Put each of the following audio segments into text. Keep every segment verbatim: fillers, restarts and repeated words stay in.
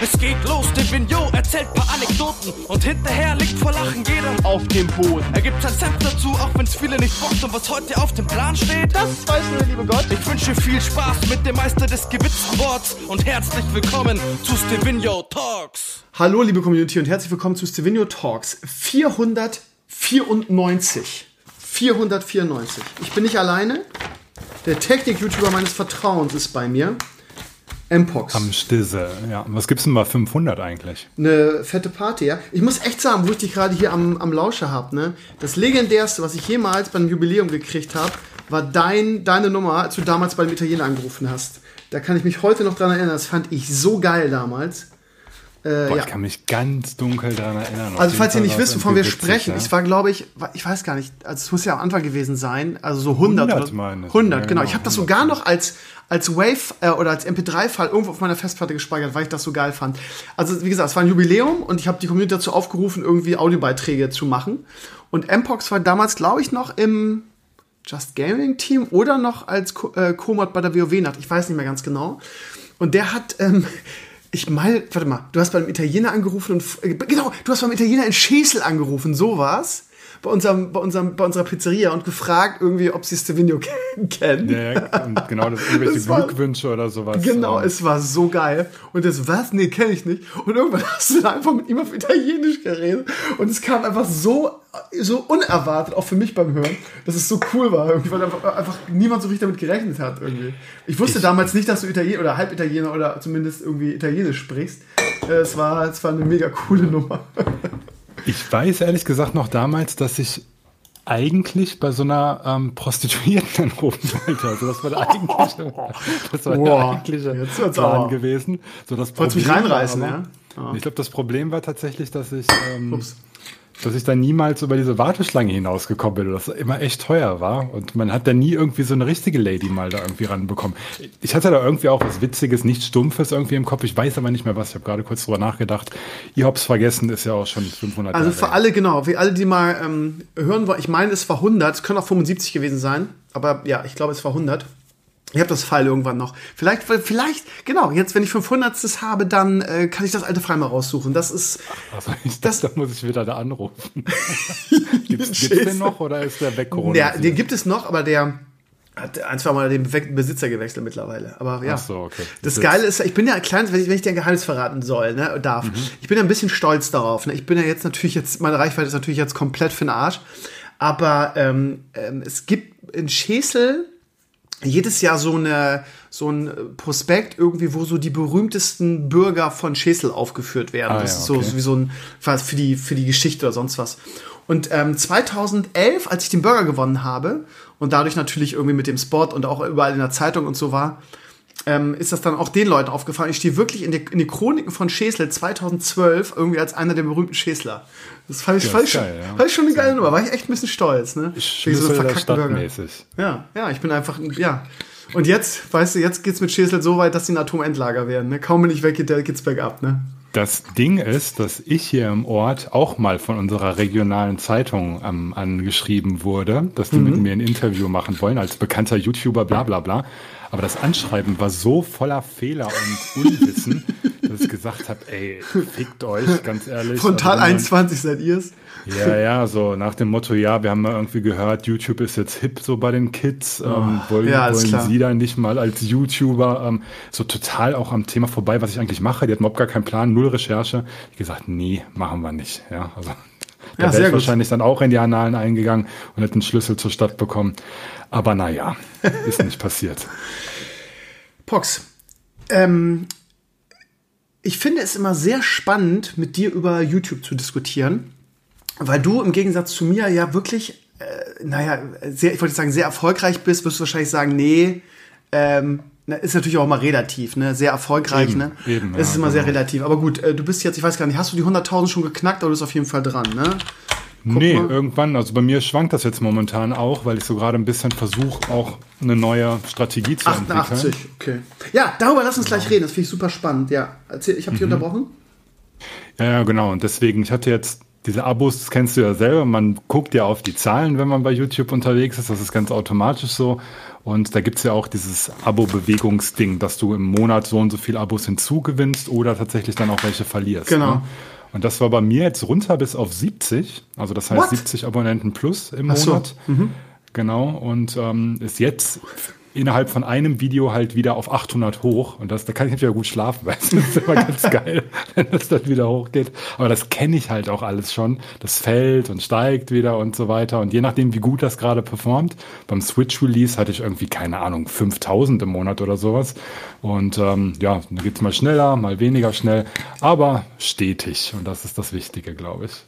Es geht los, Divino erzählt paar Anekdoten und hinterher liegt vor Lachen jeder auf dem Boden. Er gibt sein Senf dazu, auch wenn's viele nicht bockt. Und was heute auf dem Plan steht, das weiß nur der liebe Gott. Ich wünsche viel Spaß mit dem Meister des gewitzten Worts und herzlich willkommen zu Stevino Talks. Hallo liebe Community und herzlich willkommen zu Stevino Talks vierhundertvierundneunzig. vierhundertvierundneunzig. Ich bin nicht alleine. Der Technik-YouTuber meines Vertrauens ist bei mir. M-Pox. Am Stisse, ja. Was gibt's denn bei fünfhundert eigentlich? Eine fette Party, ja. Ich muss echt sagen, wo ich dich gerade hier am, am Lauscher habe, ne? Das legendärste, was ich jemals beim Jubiläum gekriegt habe, war dein, deine Nummer, als du damals beim Italiener angerufen hast. Da kann ich mich heute noch dran erinnern. Das fand ich so geil damals. Äh, Boah, ja. Ich kann mich ganz dunkel daran erinnern. Also falls ihr nicht wisst, wovon wir witzig, sprechen, ja? ich war, glaube ich, ich weiß gar nicht, also es muss ja am Anfang gewesen sein, also so hundert, hundert oder meine ich. hundert, Ja, genau. genau, Ich habe das hundert. sogar noch als als Wave äh, oder als M P drei File irgendwo auf meiner Festplatte gespeichert, weil ich das so geil fand. Also wie gesagt, es war ein Jubiläum und ich habe die Community dazu aufgerufen, irgendwie Audiobeiträge zu machen. Und M-Pox war damals, glaube ich, noch im Just Gaming Team oder noch als Co- äh, Co-Mod bei der WoW-Nacht. Ich weiß nicht mehr ganz genau. Und der hat ähm, Ich meine, warte mal, du hast beim Italiener angerufen und, äh, genau, du hast beim Italiener in Schesel angerufen, so war's. Bei unserem, bei unserem, bei unserer Pizzeria und gefragt irgendwie, ob sie Stevino kennen. Ja, und genau, das irgendwelche Das war- Glückwünsche oder sowas. Genau, Ähm, es war so geil. Und das, was? Nee, kenne ich nicht. Und irgendwann hast du da einfach mit ihm auf Italienisch geredet. Und es kam einfach so, so unerwartet, auch für mich beim Hören, dass es so cool war. Irgendwie, weil einfach, einfach niemand so richtig damit gerechnet hat. Irgendwie. Ich wusste Ich- damals nicht, dass du Italiener oder Halbitaliener oder zumindest irgendwie Italienisch sprichst. Äh, Es war, es war eine mega coole Nummer. Ich weiß ehrlich gesagt noch damals, dass ich eigentlich bei so einer ähm, Prostituierten anrufen wollte. Also das war der eigentliche, das war Boah, der eigentliche jetzt wird's Plan aber- gewesen. So das Wolltest mich Problem war reinreißen, aber- ja? Ah. Ich glaube, das Problem war tatsächlich, dass ich, ähm, Ups. dass ich da niemals über diese Warteschlange hinausgekommen bin, dass das immer echt teuer war. Und man hat da nie irgendwie so eine richtige Lady mal da irgendwie ranbekommen. Ich hatte da irgendwie auch was Witziges, nichts Stumpfes irgendwie im Kopf. Ich weiß aber nicht mehr was. Ich habe gerade kurz drüber nachgedacht. Ihr habt's vergessen, ist ja auch schon fünfhundert Also Jahre für her. alle, genau, für alle, die mal ähm, hören wollen, ich meine, es war hundert, es können auch fünfundsiebzig gewesen sein, aber ja, ich glaube, es war hundert. Ich habe das Pfeil irgendwann noch. Vielleicht, vielleicht, genau, jetzt, wenn ich fünfhundert habe, dann äh, kann ich das alte Pfeil mal raussuchen. Das ist, Also ich Das- das, da muss ich wieder da anrufen. Gibt's, gibt's Scheiße. den noch oder ist der weg Corona? ja, den gibt es noch, aber der hat ein, zwei Mal den Be- Besitzer gewechselt mittlerweile. Aber ja. Ach so, okay. Das Das Geile ist, ich bin ja ein kleines, wenn ich, wenn ich dir ein Geheimnis verraten soll, ne, darf. Mhm. Ich bin ja ein bisschen stolz darauf. Ne? Ich bin ja jetzt natürlich jetzt, meine Reichweite ist natürlich jetzt komplett für den Arsch. Aber ähm, ähm, es gibt in Schesel jedes Jahr so eine so ein Prospekt irgendwie, wo so die berühmtesten Bürger von Schesel aufgeführt werden. Ah, das ja, ist so, okay. so wie so ein für die für die Geschichte oder sonst was. Und ähm, zweitausendelf, als ich den Burger gewonnen habe und dadurch natürlich irgendwie mit dem Spot und auch überall in der Zeitung und so war, ähm, ist das dann auch den Leuten aufgefallen. Ich stehe wirklich in, der, in die Chroniken von Schesel zweitausendzwölf irgendwie als einer der berühmten Schesler. Das fand ich, Ja, fand ist ich, schon, geil, ja. fand ich schon eine geile Nummer. War ich echt ein bisschen stolz. Ne? Wegen so Schlüssel der verkackten Stadt Burger. mäßig. Ja, ja, ich bin einfach, ja. Und jetzt, weißt du, jetzt geht's mit Schesel so weit, dass die ein Atomendlager werden. Ne? Kaum bin ich weg, da geht's bergab. Ne? Das Ding ist, dass ich hier im Ort auch mal von unserer regionalen Zeitung ähm, angeschrieben wurde, dass die Mhm. mit mir ein Interview machen wollen, als bekannter YouTuber, bla bla bla. Aber das Anschreiben war so voller Fehler und Unwissen, dass ich gesagt habe, ey, fickt euch, ganz ehrlich. Frontal Also, wenn man- einundzwanzig seid ihr's. Ja, ja, so nach dem Motto, ja, wir haben mal irgendwie gehört, YouTube ist jetzt hip so bei den Kids. Ähm, wollen ja, alles wollen klar. Sie dann nicht mal als YouTuber ähm, so total auch am Thema vorbei, was ich eigentlich mache? Die hatten überhaupt gar keinen Plan, null Recherche. Ich gesagt, nee, machen wir nicht. Ja, also da Ja, sehr wäre ich gut. wahrscheinlich dann auch in die Annalen eingegangen und hätte einen Schlüssel zur Stadt bekommen. Aber naja, ist nicht passiert. Pox, ähm, ich finde es immer sehr spannend, mit dir über YouTube zu diskutieren, weil du im Gegensatz zu mir ja wirklich, äh, naja, sehr, ich wollte sagen, sehr erfolgreich bist, wirst du wahrscheinlich sagen, nee, ähm, na, ist natürlich auch mal relativ, ne, sehr erfolgreich, Eben, ne, eben, es ist ja, immer sehr genau. relativ, aber gut, äh, du bist jetzt, ich weiß gar nicht, hast du die hunderttausend schon geknackt, oder du bist auf jeden Fall dran, ne? Guck nee, mal. irgendwann, also bei mir schwankt das jetzt momentan auch, weil ich so gerade ein bisschen versuche, auch eine neue Strategie zu achtundachtzig, entwickeln. okay. Ja, darüber lass uns gleich reden, das finde ich super spannend, ja. Erzähl, ich habe dich unterbrochen. Ja, ja, genau. Und deswegen, ich hatte jetzt diese Abos, das kennst du ja selber, man guckt ja auf die Zahlen, wenn man bei YouTube unterwegs ist, das ist ganz automatisch so. Und da gibt's ja auch dieses Abo-Bewegungsding, dass du im Monat so und so viel Abos hinzugewinnst oder tatsächlich dann auch welche verlierst. Genau. Ne? Und das war bei mir jetzt runter bis auf siebzig. Also das heißt What? siebzig Abonnenten plus im Ach so. Monat. Mhm. Genau. Und ähm, ist jetzt innerhalb von einem Video halt wieder auf achthundert hoch. Und das, da kann ich natürlich auch gut schlafen, weil das ist immer ganz geil, wenn das dann wieder hochgeht. Aber das kenne ich halt auch alles schon. Das fällt und steigt wieder und so weiter. Und je nachdem, wie gut das gerade performt, beim Switch-Release hatte ich irgendwie, keine Ahnung, fünftausend im Monat oder sowas. Und ähm, ja, dann geht's mal schneller, mal weniger schnell, aber stetig. Und das ist das Wichtige, glaube ich.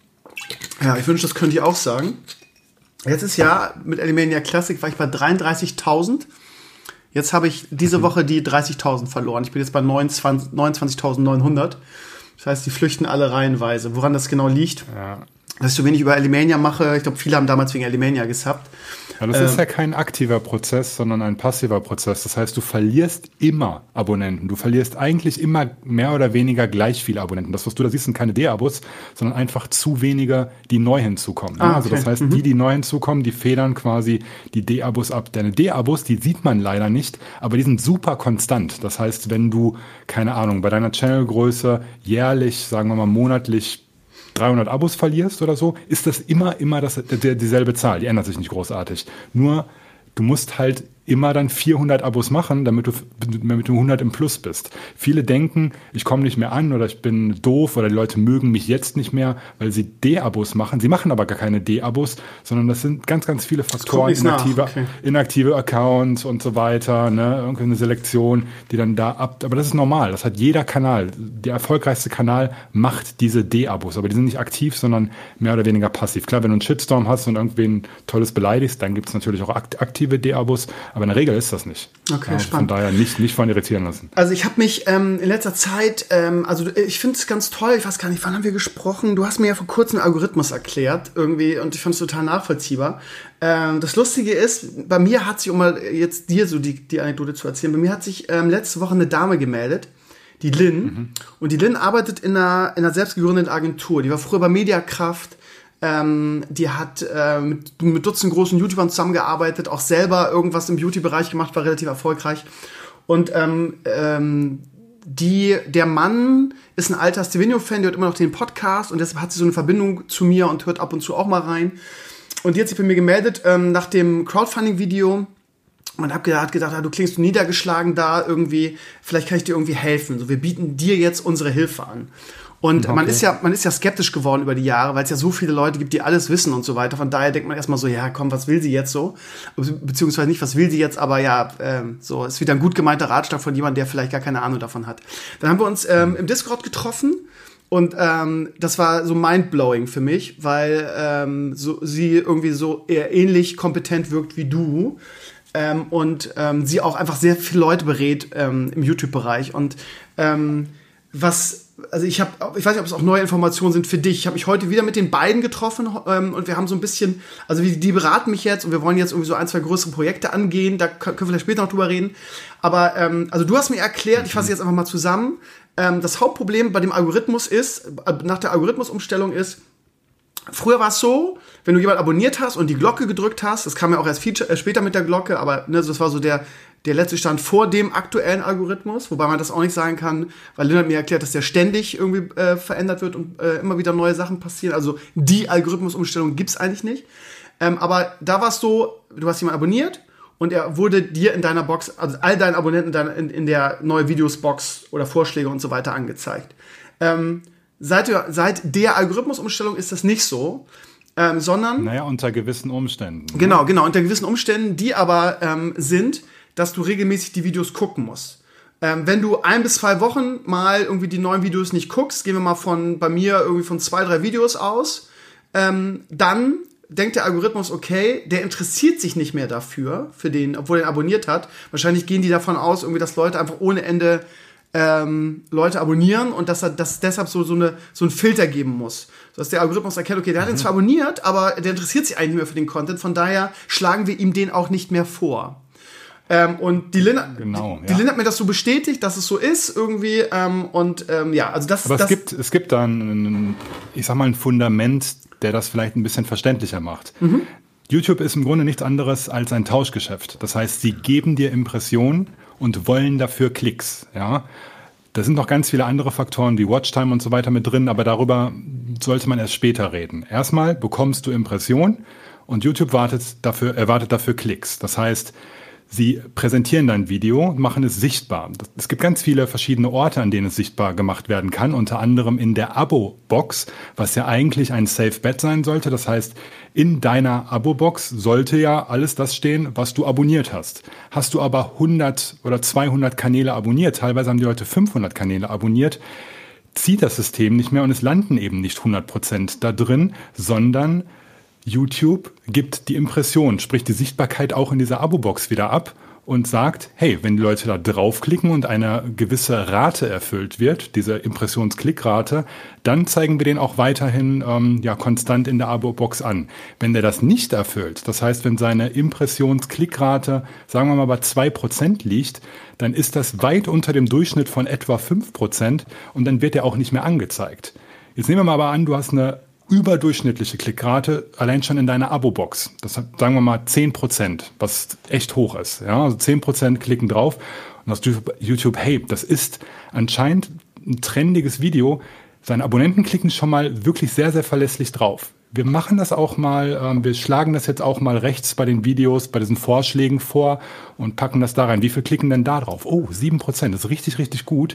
Ja, ich wünsche, das könnt ihr auch sagen. Jetzt ist ja mit Alimania Classic war ich bei dreiunddreißigtausend. Jetzt habe ich diese mhm. Woche die dreißigtausend verloren. Ich bin jetzt bei neunundzwanzigtausendneunhundert. Das heißt, die flüchten alle reihenweise. Woran das genau liegt, ja. dass ich so wenig über Alimania mache. Ich glaube, viele haben damals wegen Alimania gesubbt. Ja, das ähm, ist ja kein aktiver Prozess, sondern ein passiver Prozess. Das heißt, du verlierst immer Abonnenten. Du verlierst eigentlich immer mehr oder weniger gleich viele Abonnenten. Das, was du da siehst, sind keine D-Abos, sondern einfach zu wenige, die neu hinzukommen. Ah, okay. Also das heißt, mhm. die, die neu hinzukommen, die federn quasi die D-Abos ab. Deine D-Abos, die sieht man leider nicht, aber die sind super konstant. Das heißt, wenn du, keine Ahnung, bei deiner Channelgröße jährlich, sagen wir mal monatlich, dreihundert Abos verlierst oder so, ist das immer, immer das, der, dieselbe Zahl. Die ändert sich nicht großartig. Nur, du musst halt immer dann vierhundert Abos machen, damit du, damit du hundert im Plus bist. Viele denken, ich komme nicht mehr an oder ich bin doof oder die Leute mögen mich jetzt nicht mehr, weil sie D-Abos machen. Sie machen aber gar keine D-Abos, sondern das sind ganz, ganz viele Faktoren, inaktive, okay. inaktive Accounts und so weiter, ne, irgendeine Selektion, die dann da ab, aber das ist normal. Das hat jeder Kanal. Der erfolgreichste Kanal macht diese D-Abos, aber die sind nicht aktiv, sondern mehr oder weniger passiv. Klar, wenn du einen Shitstorm hast und irgendwen Tolles beleidigst, dann gibt es natürlich auch aktive D-Abos, aber in der Regel ist das nicht. Okay, also spannend. Von daher nicht, nicht von irritieren lassen. Also ich habe mich ähm, in letzter Zeit, ähm, also ich finde es ganz toll, ich weiß gar nicht, wann haben wir gesprochen? Du hast mir ja vor kurzem einen Algorithmus erklärt irgendwie und ich fand es total nachvollziehbar. Ähm, das Lustige ist, bei mir hat sich, um mal jetzt dir so die, die Anekdote zu erzählen, bei mir hat sich ähm, letzte Woche eine Dame gemeldet, die Lynn. Mhm. Und die Lynn arbeitet in einer, in einer selbst gegründeten Agentur. Die war früher bei Mediakraft. Ähm, die hat äh, mit, mit Dutzenden großen YouTubern zusammengearbeitet, auch selber irgendwas im Beauty-Bereich gemacht, war relativ erfolgreich. Und ähm, ähm, die, der Mann ist ein alter Stevenio-Fan, der hört immer noch den Podcast und deshalb hat sie so eine Verbindung zu mir und hört ab und zu auch mal rein. Und die hat sich bei mir gemeldet ähm, nach dem Crowdfunding-Video und hat gedacht, gedacht, du klingst niedergeschlagen da irgendwie, vielleicht kann ich dir irgendwie helfen. So, wir bieten dir jetzt unsere Hilfe an. Und okay. man ist ja, man ist ja skeptisch geworden über die Jahre, weil es ja so viele Leute gibt, die alles wissen und so weiter. Von daher denkt man erstmal so, ja, komm, was will sie jetzt so? Beziehungsweise nicht, was will sie jetzt, aber ja, ähm, so, ist wieder ein gut gemeinter Ratschlag von jemandem, der vielleicht gar keine Ahnung davon hat. Dann haben wir uns ähm, im Discord getroffen und ähm, das war so mindblowing für mich, weil ähm, so, sie irgendwie so eher ähnlich kompetent wirkt wie du. Ähm, und ähm, sie auch einfach sehr viele Leute berät ähm, im YouTube-Bereich. Und ähm, was, also ich habe, ich weiß nicht, ob es auch neue Informationen sind für dich. Ich habe mich heute wieder mit den beiden getroffen ähm, und wir haben so ein bisschen, also die, die beraten mich jetzt und wir wollen jetzt irgendwie so ein, zwei größere Projekte angehen. Da können wir vielleicht später noch drüber reden. Aber ähm, also du hast mir erklärt, ich fasse jetzt einfach mal zusammen, ähm, das Hauptproblem bei dem Algorithmus ist, äh, nach der Algorithmusumstellung ist, früher war es so, wenn du jemanden abonniert hast und die Glocke gedrückt hast, das kam ja auch erst viel, äh, später mit der Glocke, aber ne, das war so der, der letzte Stand vor dem aktuellen Algorithmus, wobei man das auch nicht sagen kann, weil Lynn hat mir erklärt, dass der ständig irgendwie äh, verändert wird und äh, immer wieder neue Sachen passieren. Also die Algorithmusumstellung gibt's eigentlich nicht. Ähm, aber da war es so, du hast jemanden abonniert und er wurde dir in deiner Box, also all deinen Abonnenten dann in, in der neue Videos-Box oder Vorschläge und so weiter angezeigt. Ähm, Seit, seit der Algorithmusumstellung ist das nicht so, ähm, sondern... Naja, unter gewissen Umständen. Ne? Genau, genau, unter gewissen Umständen, die aber ähm, sind, dass du regelmäßig die Videos gucken musst. Ähm, wenn du ein bis zwei Wochen mal irgendwie die neuen Videos nicht guckst, gehen wir mal von bei mir irgendwie von zwei, drei Videos aus, ähm, dann denkt der Algorithmus, okay, der interessiert sich nicht mehr dafür, für den, obwohl er ihn abonniert hat. Wahrscheinlich gehen die davon aus, irgendwie, dass Leute einfach ohne Ende Ähm, Leute abonnieren und dass er dass deshalb so so eine so einen Filter geben muss, dass der Algorithmus erkennt, okay, der hat ihn zwar abonniert, aber der interessiert sich eigentlich nicht mehr für den Content, von daher schlagen wir ihm den auch nicht mehr vor. Ähm, und die Lynn, genau, die, die ja. Lynn hat mir das so bestätigt, dass es so ist irgendwie ähm, und ähm, ja, also das. Aber das es gibt es gibt dann, ein, ich sag mal, ein Fundament, der das vielleicht ein bisschen verständlicher macht. Mhm. YouTube ist im Grunde nichts anderes als ein Tauschgeschäft. Das heißt, sie geben dir Impressionen und wollen dafür Klicks. Ja, da sind noch ganz viele andere Faktoren wie Watchtime und so weiter mit drin, aber darüber sollte man erst später reden. Erstmal bekommst du Impressionen und YouTube wartet dafür, erwartet dafür Klicks. Das heißt, sie präsentieren dein Video, machen es sichtbar. Es gibt ganz viele verschiedene Orte, an denen es sichtbar gemacht werden kann, unter anderem in der Abo-Box, was ja eigentlich ein Safe Bet sein sollte. Das heißt, in deiner Abo-Box sollte ja alles das stehen, was du abonniert hast. Hast du aber hundert oder zweihundert Kanäle abonniert, teilweise haben die Leute fünfhundert Kanäle abonniert, zieht das System nicht mehr und es landen eben nicht hundert Prozent da drin, sondern YouTube gibt die Impression, sprich die Sichtbarkeit auch in dieser Abo-Box wieder ab und sagt, hey, wenn die Leute da draufklicken und eine gewisse Rate erfüllt wird, diese Impressionsklickrate, dann zeigen wir den auch weiterhin ähm, ja, konstant in der Abo-Box an. Wenn der das nicht erfüllt, das heißt, wenn seine Impressionsklickrate, sagen wir mal, bei zwei Prozent liegt, dann ist das weit unter dem Durchschnitt von etwa fünf Prozent und dann wird er auch nicht mehr angezeigt. Jetzt nehmen wir mal aber an, du hast eine überdurchschnittliche Klickrate allein schon in deiner Abo-Box. Das hat, sagen wir mal, zehn Prozent, was echt hoch ist. Ja, also zehn Prozent klicken drauf und das YouTube, hey, das ist anscheinend ein trendiges Video. Seine Abonnenten klicken schon mal wirklich sehr, sehr verlässlich drauf. Wir machen das auch mal, ähm, wir schlagen das jetzt auch mal rechts bei den Videos, bei diesen Vorschlägen vor und packen das da rein. Wie viel klicken denn da drauf? Oh, sieben Prozent, das ist richtig, richtig gut.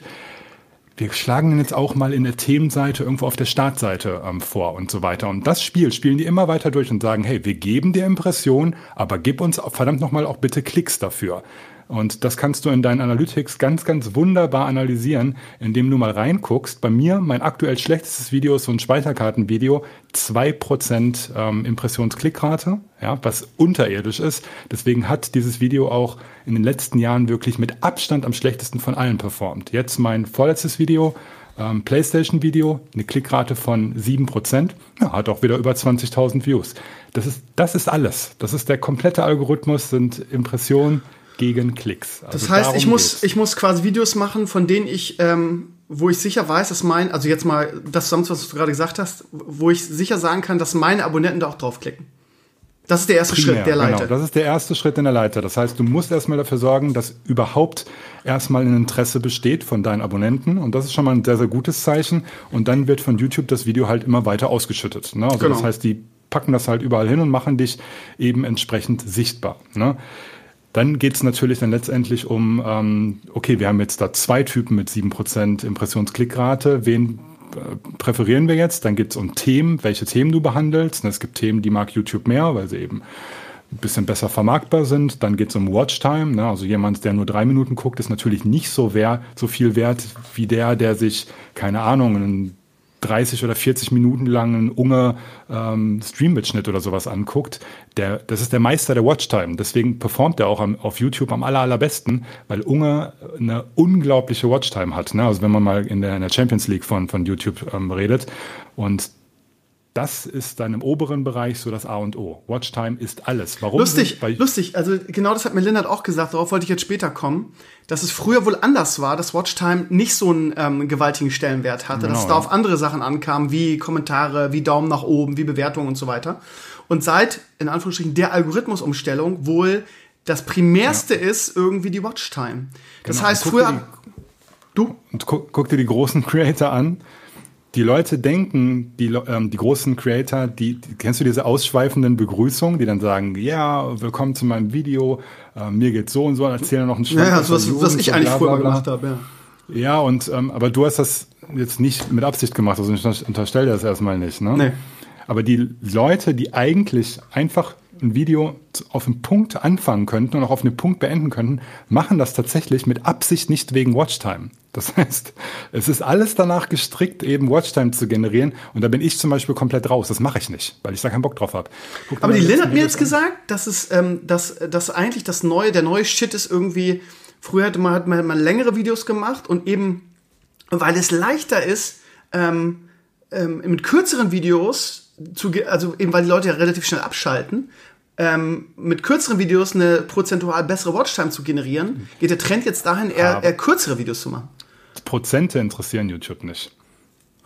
Wir schlagen den jetzt auch mal in der Themenseite irgendwo auf der Startseite ähm, vor und so weiter. Und das Spiel spielen die immer weiter durch und sagen, hey, wir geben dir Impressionen, aber gib uns verdammt nochmal auch bitte Klicks dafür. Und das kannst du in deinen Analytics ganz, ganz wunderbar analysieren, indem du mal reinguckst. Bei mir, mein aktuell schlechtestes Video ist so ein Speicherkartenvideo, zwei Prozent ähm, Impressionsklickrate, ja, was unterirdisch ist. Deswegen hat dieses Video auch in den letzten Jahren wirklich mit Abstand am schlechtesten von allen performt. Jetzt mein vorletztes Video, ähm, PlayStation-Video, eine Klickrate von sieben Prozent, ja, hat auch wieder über zwanzigtausend Views. Das ist, das ist alles. Das ist der komplette Algorithmus, sind Impressionen gegen Klicks. Also das heißt, ich muss, ich muss quasi Videos machen, von denen ich, ähm, wo ich sicher weiß, dass mein, also jetzt mal das zusammen, was du gerade gesagt hast, wo ich sicher sagen kann, dass meine Abonnenten da auch draufklicken. Das ist der erste Primär, Schritt der Leiter. Genau, das ist der erste Schritt in der Leiter. Das heißt, du musst erstmal dafür sorgen, dass überhaupt erstmal ein Interesse besteht von deinen Abonnenten. Und das ist schon mal ein sehr, sehr gutes Zeichen. Und dann wird von YouTube das Video halt immer weiter ausgeschüttet. Ne? Also genau. Das heißt, die packen das halt überall hin und machen dich eben entsprechend sichtbar. Ne? Dann geht es natürlich dann letztendlich um, ähm, okay, wir haben jetzt da zwei Typen mit sieben Prozent Impressionsklickrate. Wen äh, präferieren wir jetzt? Dann geht es um Themen, welche Themen du behandelst. Und es gibt Themen, die mag YouTube mehr, weil sie eben ein bisschen besser vermarktbar sind. Dann geht es um Watchtime. Ne? Also jemand, der nur drei Minuten guckt, ist natürlich nicht so, wert, so viel wert wie der, der sich, keine Ahnung, einen dreißig oder vierzig Minuten langen Unge ähm, Stream-Mitschnitt oder sowas anguckt, der, das ist der Meister der Watchtime. Deswegen performt er auch am, auf YouTube am aller, allerbesten, weil Unge eine unglaubliche Watchtime hat. Ne? Also wenn man mal in der, in der Champions League von, von YouTube ähm, redet. Und das ist dann im oberen Bereich so das A und O. Watchtime ist alles. Warum? Lustig, lustig. Also genau das hat mir Lennart auch gesagt. Darauf wollte ich jetzt später kommen. Dass es früher wohl anders war, dass Watchtime nicht so einen ähm, gewaltigen Stellenwert hatte. Genau, dass es da ja. auf andere Sachen ankam, wie Kommentare, wie Daumen nach oben, wie Bewertungen und so weiter. Und seit, in Anführungsstrichen, der Algorithmusumstellung wohl das Primärste ja. ist irgendwie die Watchtime. Das genau. heißt, früher... Du? Und guck, guck dir die großen Creator an. Die Leute denken, die, ähm, die großen Creator, die, die, kennst du diese ausschweifenden Begrüßungen, die dann sagen, ja, willkommen zu meinem Video, äh, mir geht's so und so, und erzählen noch einen Schwanz. Ja, ja, so was, was ich eigentlich früher gemacht habe, ja. Ja, und, ähm, aber du hast das jetzt nicht mit Absicht gemacht, also ich unterstelle das erstmal nicht, ne? Nee. Aber die Leute, die eigentlich einfach ein Video auf den Punkt anfangen könnten und auch auf den Punkt beenden könnten, machen das tatsächlich mit Absicht nicht wegen Watchtime. Das heißt, es ist alles danach gestrickt, eben Watchtime zu generieren. Und da bin ich zum Beispiel komplett raus. Das mache ich nicht, weil ich da keinen Bock drauf habe. Aber die Lynn hat mir jetzt gesagt, dass es, ähm, dass, dass eigentlich das neue, der neue Shit ist irgendwie, früher hatte man, hat man, man längere Videos gemacht und eben, weil es leichter ist, ähm, ähm, mit kürzeren Videos zu, also eben weil die Leute ja relativ schnell abschalten, ähm, mit kürzeren Videos eine prozentual bessere Watchtime zu generieren, geht der Trend jetzt dahin, eher, eher kürzere Videos zu machen. Prozente interessieren YouTube nicht.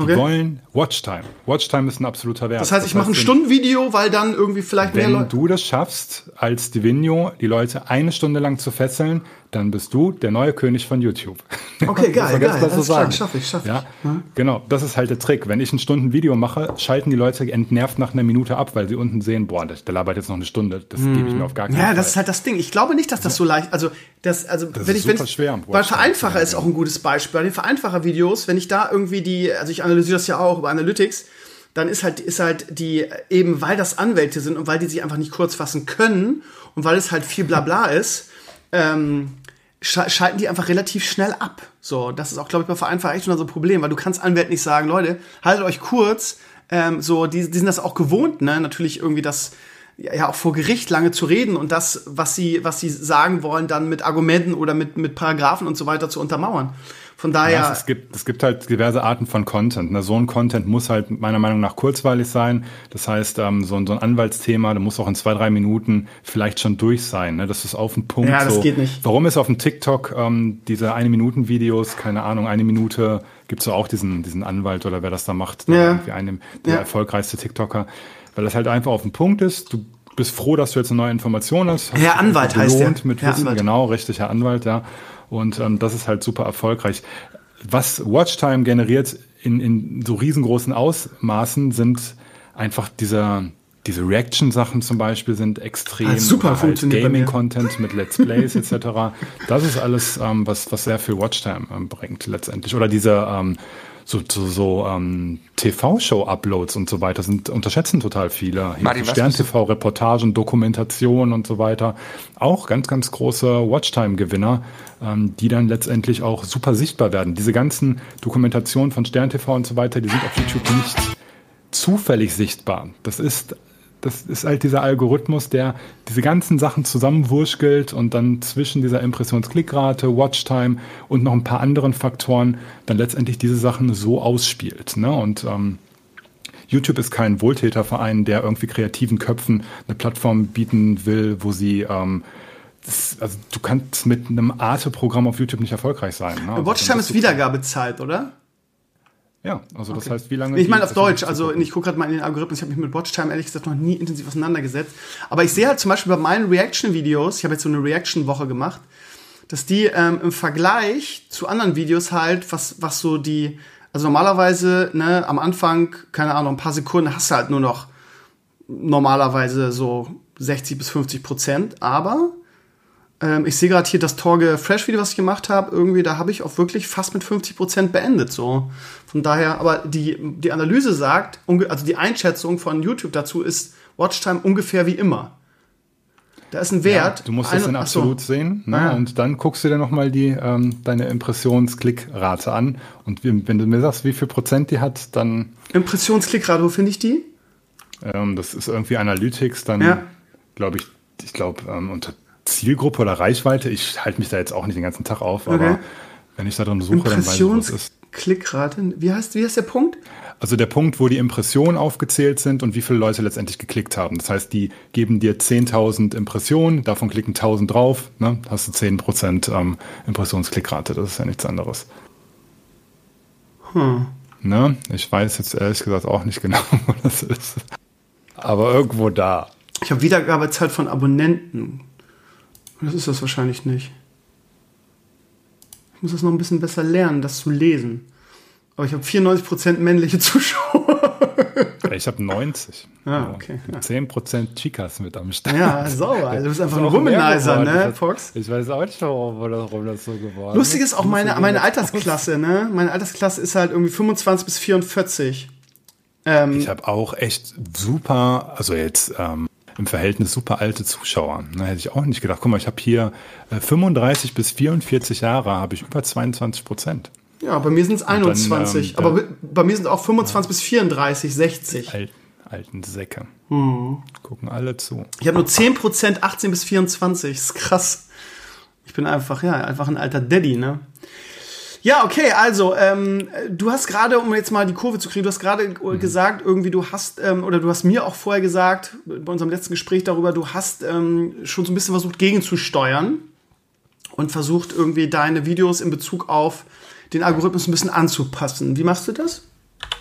Die okay. wollen Watchtime. Watchtime ist ein absoluter Wert. Das heißt, ich das heißt, mache ein Stundenvideo, weil dann irgendwie vielleicht mehr Leute... Wenn du das schaffst, als Divino die Leute eine Stunde lang zu fesseln, dann bist du der neue König von YouTube. Okay, geil, geil. Das so sagen. Schaff ich, schaff ich. Ja? Hm? Genau, das ist halt der Trick. Wenn ich ein Stunden-Video mache, schalten die Leute entnervt nach einer Minute ab, weil sie unten sehen, boah, der, der labert jetzt noch eine Stunde. Das hm. gebe ich mir auf gar keinen ja, Fall. Ja, das ist halt das Ding. Ich glaube nicht, dass das so leicht... Also, das, also das wenn ist ich, super schwer. Bei Vereinfacher ist auch ein gutes Beispiel. Bei den Vereinfacher-Videos, wenn ich da irgendwie die... Also ich analysiere das ja auch über Analytics, dann ist halt, ist halt die... Eben, weil das Anwälte sind und weil die sich einfach nicht kurz fassen können und weil es halt viel Blabla ist, ähm... schalten die einfach relativ schnell ab. So, das ist auch, glaube ich, bei Vereinfacher echt schon so ein Problem, weil du kannst Anwälten nicht sagen, Leute, haltet euch kurz. Ähm, so, die, die sind das auch gewohnt, ne? Natürlich irgendwie das, ja, auch vor Gericht lange zu reden und das, was sie, was sie sagen wollen, dann mit Argumenten oder mit, mit Paragraphen und so weiter zu untermauern. Von daher. Ja, es, gibt, es gibt halt diverse Arten von Content. Ne? So ein Content muss halt meiner Meinung nach kurzweilig sein. Das heißt, ähm, so, ein, so ein Anwaltsthema, da muss auch in zwei, drei Minuten vielleicht schon durch sein. Ne? Das ist auf den Punkt. Ja, das so. geht nicht. Warum ist auf dem TikTok ähm, diese eine-Minuten-Videos, keine Ahnung, eine Minute, gibt's so auch diesen, diesen Anwalt oder wer das da macht, der, ja. irgendwie einem, der ja. erfolgreichste TikToker. Weil das halt einfach auf den Punkt ist. Du bist froh, dass du jetzt eine neue Information hast. Herr Anwalt heißt der. Mit Herr Wissen. Anwalt. Genau, richtig, Herr Anwalt, ja. Und ähm, das ist halt super erfolgreich. Was Watchtime generiert in, in so riesengroßen Ausmaßen, sind einfach diese, diese Reaction-Sachen zum Beispiel sind extrem. Ah, super funktioniert. Gaming-Content mit Let's Plays et cetera. Das ist alles, ähm, was, was sehr viel Watchtime ähm, bringt letztendlich. Oder diese ähm, so, so, so ähm, T V-Show-Uploads und so weiter sind unterschätzen total viele. Stern-T V-Reportagen, Dokumentation und so weiter. Auch ganz, ganz große Watchtime-Gewinner, ähm, die dann letztendlich auch super sichtbar werden. Diese ganzen Dokumentationen von Stern-T V und so weiter, die sind auf YouTube nicht zufällig sichtbar. Das ist Das ist halt dieser Algorithmus, der diese ganzen Sachen zusammenwurschelt und dann zwischen dieser Impressionsklickrate, Watchtime und noch ein paar anderen Faktoren dann letztendlich diese Sachen so ausspielt. Ne? Und ähm, YouTube ist kein Wohltäterverein, der irgendwie kreativen Köpfen eine Plattform bieten will, wo sie ähm, das, also du kannst mit einem Arte-Programm auf YouTube nicht erfolgreich sein. Ne? Also Watchtime ist Wiedergabezeit, oder? Ja, also das okay. heißt, wie lange... Ich meine auf Deutsch, also ich gucke gerade mal in den Algorithmus, ich habe mich mit Watchtime ehrlich gesagt noch nie intensiv auseinandergesetzt, aber ich sehe halt zum Beispiel bei meinen Reaction-Videos, ich habe jetzt so eine Reaction-Woche gemacht, dass die ähm, im Vergleich zu anderen Videos halt, was, was so die, also normalerweise, ne, am Anfang, keine Ahnung, ein paar Sekunden hast du halt nur noch normalerweise so sechzig bis fünfzig Prozent, aber ähm, ich sehe gerade hier das Torge Fresh-Video, was ich gemacht habe, irgendwie, da habe ich auch wirklich fast mit fünfzig Prozent beendet, so. Von daher, aber die, die Analyse sagt, also die Einschätzung von YouTube dazu ist Watchtime ungefähr wie immer. Da ist ein Wert. Ja, du musst das in absolut so. sehen. Ne? Ah. Und dann guckst du dir nochmal die, ähm, deine Impressionsklickrate an. Und wenn du mir sagst, wie viel Prozent die hat, dann... Impressionsklickrate, wo finde ich die? Ähm, das ist irgendwie Analytics, dann ja. glaube ich, ich glaube ähm, unter Zielgruppe oder Reichweite. Ich halte mich da jetzt auch nicht den ganzen Tag auf, okay. aber wenn ich da drin suche, dann weiß ich, was es ist. Klickrate, wie heißt, wie heißt der Punkt? Also der Punkt, wo die Impressionen aufgezählt sind und wie viele Leute letztendlich geklickt haben. Das heißt, die geben dir zehntausend Impressionen, davon klicken tausend drauf, ne? Hast du zehn Prozent ähm, Impressionsklickrate, das ist ja nichts anderes. Hm. Ne? Ich weiß jetzt ehrlich gesagt auch nicht genau, wo das ist. Aber irgendwo da. Ich habe Wiedergabezeit von Abonnenten. Das ist das wahrscheinlich nicht. Ich muss das noch ein bisschen besser lernen, das zu lesen. Aber ich habe vierundneunzig Prozent männliche Zuschauer. Ich habe neunzig. Ah, okay. Ja. zehn Prozent Chicas mit am Start. Ja, sauber. Du bist einfach ein Womanizer, ne, Fox? Ich weiß auch nicht, warum das so geworden ist. Lustig ist auch meine, meine Altersklasse, ne? Meine Altersklasse ist halt irgendwie fünfundzwanzig bis vierundvierzig. Ähm, ich habe auch echt super, also jetzt ähm, im Verhältnis super alte Zuschauer. Da hätte ich auch nicht gedacht. Guck mal, ich habe hier äh, fünfunddreißig bis vierundvierzig Jahre, habe ich über zweiundzwanzig Prozent. Ja, bei mir sind es einundzwanzig. Dann, ähm, aber bei mir sind auch fünfundzwanzig ja. bis vierunddreißig, sechzig. Alt, alten Säcke. Hm. Gucken alle zu. Ich habe nur zehn Prozent achtzehn bis vierundzwanzig. Das ist krass. Ich bin einfach, ja, einfach ein alter Daddy, ne? Ja, okay, also, ähm, du hast gerade, um jetzt mal die Kurve zu kriegen, du hast gerade mhm. gesagt, irgendwie du hast, ähm, oder du hast mir auch vorher gesagt, bei unserem letzten Gespräch darüber, du hast ähm, schon so ein bisschen versucht, gegenzusteuern und versucht, irgendwie deine Videos in Bezug auf den Algorithmus ein bisschen anzupassen. Wie machst du das?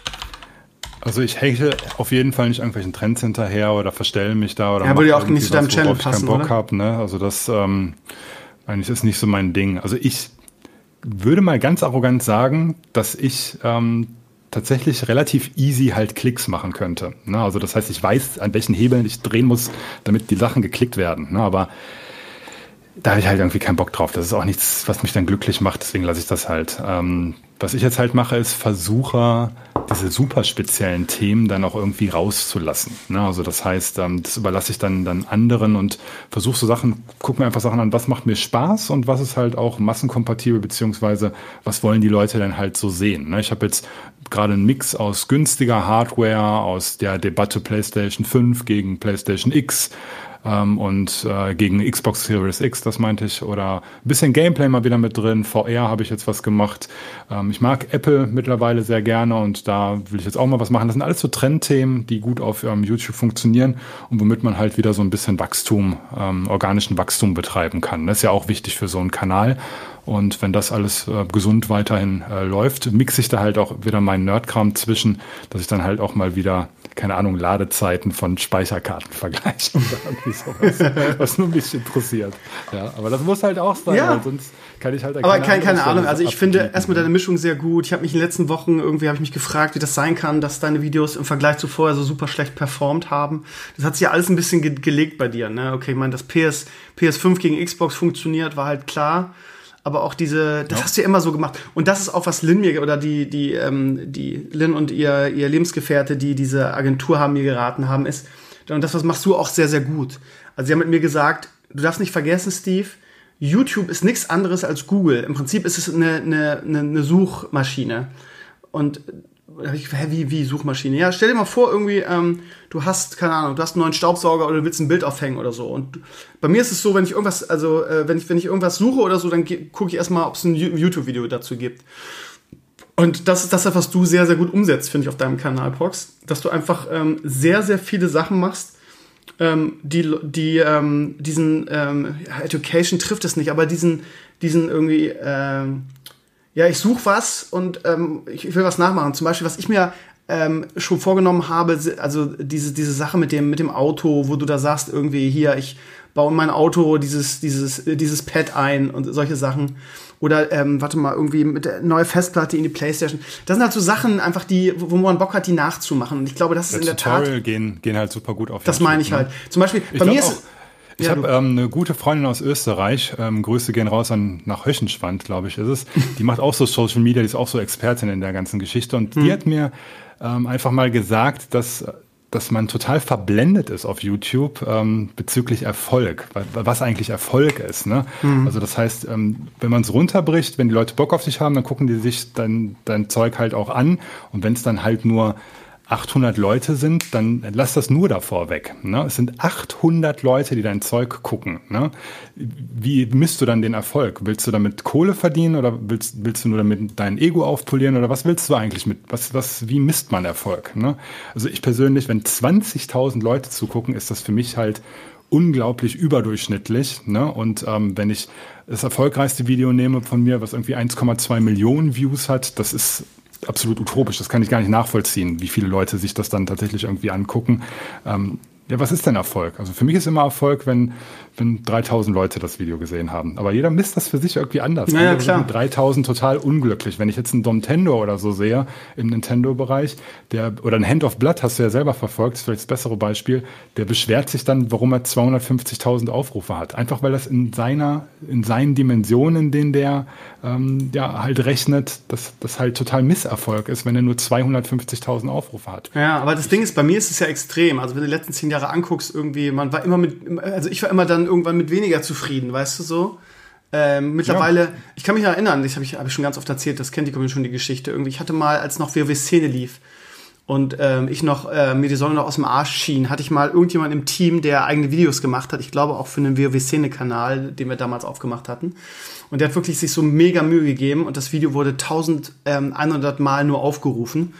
Also ich hänge auf jeden Fall nicht irgendwelchen Trends hinterher oder verstelle mich da oder ja, würde ja auch nicht zu deinem Channel passen, ich keinen Bock habe, ne? Also das ähm, eigentlich ist nicht so mein Ding. Also ich würde mal ganz arrogant sagen, dass ich ähm, tatsächlich relativ easy halt Klicks machen könnte. Ne? Also das heißt, ich weiß, an welchen Hebeln ich drehen muss, damit die Sachen geklickt werden. Ne? Aber da habe ich halt irgendwie keinen Bock drauf. Das ist auch nichts, was mich dann glücklich macht, deswegen lasse ich das halt. Ähm, was ich jetzt halt mache, ist versuche, diese super speziellen Themen dann auch irgendwie rauszulassen. Ne? Also das heißt, ähm, das überlasse ich dann, dann anderen und versuche so Sachen, gucke mir einfach Sachen an, was macht mir Spaß und was ist halt auch massenkompatibel, beziehungsweise was wollen die Leute dann halt so sehen. Ne? Ich habe jetzt gerade einen Mix aus günstiger Hardware, aus der Debatte PlayStation fünf gegen PlayStation X, Ähm, und äh, gegen Xbox Series X, das meinte ich, oder ein bisschen Gameplay mal wieder mit drin, V R habe ich jetzt was gemacht. Ähm, ich mag Apple mittlerweile sehr gerne und da will ich jetzt auch mal was machen. Das sind alles so Trendthemen, die gut auf ähm, YouTube funktionieren und womit man halt wieder so ein bisschen Wachstum, ähm, organischen Wachstum betreiben kann. Das ist ja auch wichtig für so einen Kanal. Und wenn das alles äh, gesund weiterhin äh, läuft, mixe ich da halt auch wieder meinen Nerdkram zwischen, dass ich dann halt auch mal wieder, keine Ahnung, Ladezeiten von Speicherkarten vergleiche oder irgendwie sowas, was nur mich interessiert. Ja, aber das muss halt auch sein, ja. weil sonst kann ich halt... Aber keine, keine Ahnung, also ich finde erstmal deine Mischung sehr gut. Ich habe mich in den letzten Wochen, irgendwie habe ich mich gefragt, wie das sein kann, dass deine Videos im Vergleich zu vorher so super schlecht performt haben. Das hat sich ja alles ein bisschen ge- gelegt bei dir, ne? Okay, ich meine, dass P S, P S fünf gegen Xbox funktioniert, war halt klar. Aber auch diese, das ja. hast du ja immer so gemacht. Und das ist auch, was Lynn mir, oder die, die, ähm, die Lynn und ihr, ihr Lebensgefährte, die diese Agentur haben, mir geraten haben, ist, und das, was machst du auch sehr, sehr gut. Also sie haben mit mir gesagt, du darfst nicht vergessen, Steve, YouTube ist nichts anderes als Google. Im Prinzip ist es eine, eine, eine Suchmaschine. Und ich, hä, wie, wie Suchmaschine? Ja, stell dir mal vor, irgendwie, ähm, du hast, keine Ahnung, du hast einen neuen Staubsauger oder du willst ein Bild aufhängen oder so. Und bei mir ist es so, wenn ich irgendwas, also äh, wenn ich, wenn ich irgendwas suche oder so, dann ge- gucke ich erstmal, ob es ein YouTube-Video dazu gibt. Und das ist das, was du sehr, sehr gut umsetzt, finde ich, auf deinem Kanal, Prox. Dass du einfach ähm, sehr, sehr viele Sachen machst, ähm, die, die ähm, diesen, ähm, Education trifft es nicht, aber diesen, diesen irgendwie, ähm, ja, ich suche was und ähm, ich will was nachmachen. Zum Beispiel, was ich mir ähm, schon vorgenommen habe, also diese, diese Sache mit dem, mit dem Auto, wo du da sagst, irgendwie hier, ich baue in mein Auto dieses, dieses, dieses Pad ein und solche Sachen. Oder, ähm, warte mal, irgendwie mit der neue Festplatte in die PlayStation. Das sind halt so Sachen einfach, die, wo man Bock hat, die nachzumachen. Und ich glaube, das ist in der Tat... Tutorial gehen, gehen halt super gut auf. Das meine ich halt. Zum Beispiel, ich bei mir auch, ist... Ich ja, habe ähm, eine gute Freundin aus Österreich, ähm, Grüße gehen raus an nach Höchenschwand, glaube ich, ist es. Die macht auch so Social Media, die ist auch so Expertin in der ganzen Geschichte. Und die hm. hat mir ähm, einfach mal gesagt, dass, dass man total verblendet ist auf YouTube ähm, bezüglich Erfolg, was eigentlich Erfolg ist. Ne? Hm. Also das heißt, ähm, wenn man es runterbricht, wenn die Leute Bock auf dich haben, dann gucken die sich dein, dein Zeug halt auch an. Und wenn es dann halt nur achthundert Leute sind, dann lass das nur davor weg. Ne? Es sind achthundert Leute, die dein Zeug gucken. Ne? Wie misst du dann den Erfolg? Willst du damit Kohle verdienen oder willst, willst du nur damit dein Ego aufpolieren oder was willst du eigentlich mit? Was, was, wie misst man Erfolg? Ne? Also ich persönlich, wenn zwanzigtausend Leute zugucken, ist das für mich halt unglaublich überdurchschnittlich. Ne? Und ähm, wenn ich das erfolgreichste Video nehme von mir, was irgendwie eins Komma zwei Millionen Views hat, das ist absolut utopisch. Das kann ich gar nicht nachvollziehen, wie viele Leute sich das dann tatsächlich irgendwie angucken. Ähm, ja, was ist denn Erfolg? Also für mich ist immer Erfolg, wenn, wenn dreitausend Leute das Video gesehen haben. Aber jeder misst das für sich irgendwie anders. Ja, ja, klar. dreitausend total unglücklich. Wenn ich jetzt einen Nintendo oder so sehe, im Nintendo-Bereich, der, oder ein Hand of Blood hast du ja selber verfolgt, ist vielleicht das bessere Beispiel, der beschwert sich dann, warum er zweihundertfünfzigtausend Aufrufe hat. Einfach weil das in seiner, in seinen Dimensionen, in denen der ähm, ja, halt rechnet, dass das halt total Misserfolg ist, wenn er nur zweihundertfünfzigtausend Aufrufe hat. Ja, aber das Ding ist, bei mir ist es ja extrem. Also wenn du die letzten zehn Jahre anguckst, irgendwie, man war immer mit, also ich war immer dann irgendwann mit weniger zufrieden, weißt du so? Ähm, mittlerweile, ja. Ich kann mich noch erinnern, das habe ich, hab ich schon ganz oft erzählt, das kennt die Community schon, die Geschichte. Irgendwie, ich hatte mal, als noch WoW-Szene lief und ähm, ich noch, äh, mir die Sonne noch aus dem Arsch schien, hatte ich mal irgendjemand im Team, der eigene Videos gemacht hat. Ich glaube auch für einen WoW-Szene-Kanal, den wir damals aufgemacht hatten. Und der hat wirklich sich so mega Mühe gegeben und das Video wurde eintausendeinhundert Mal nur aufgerufen. Und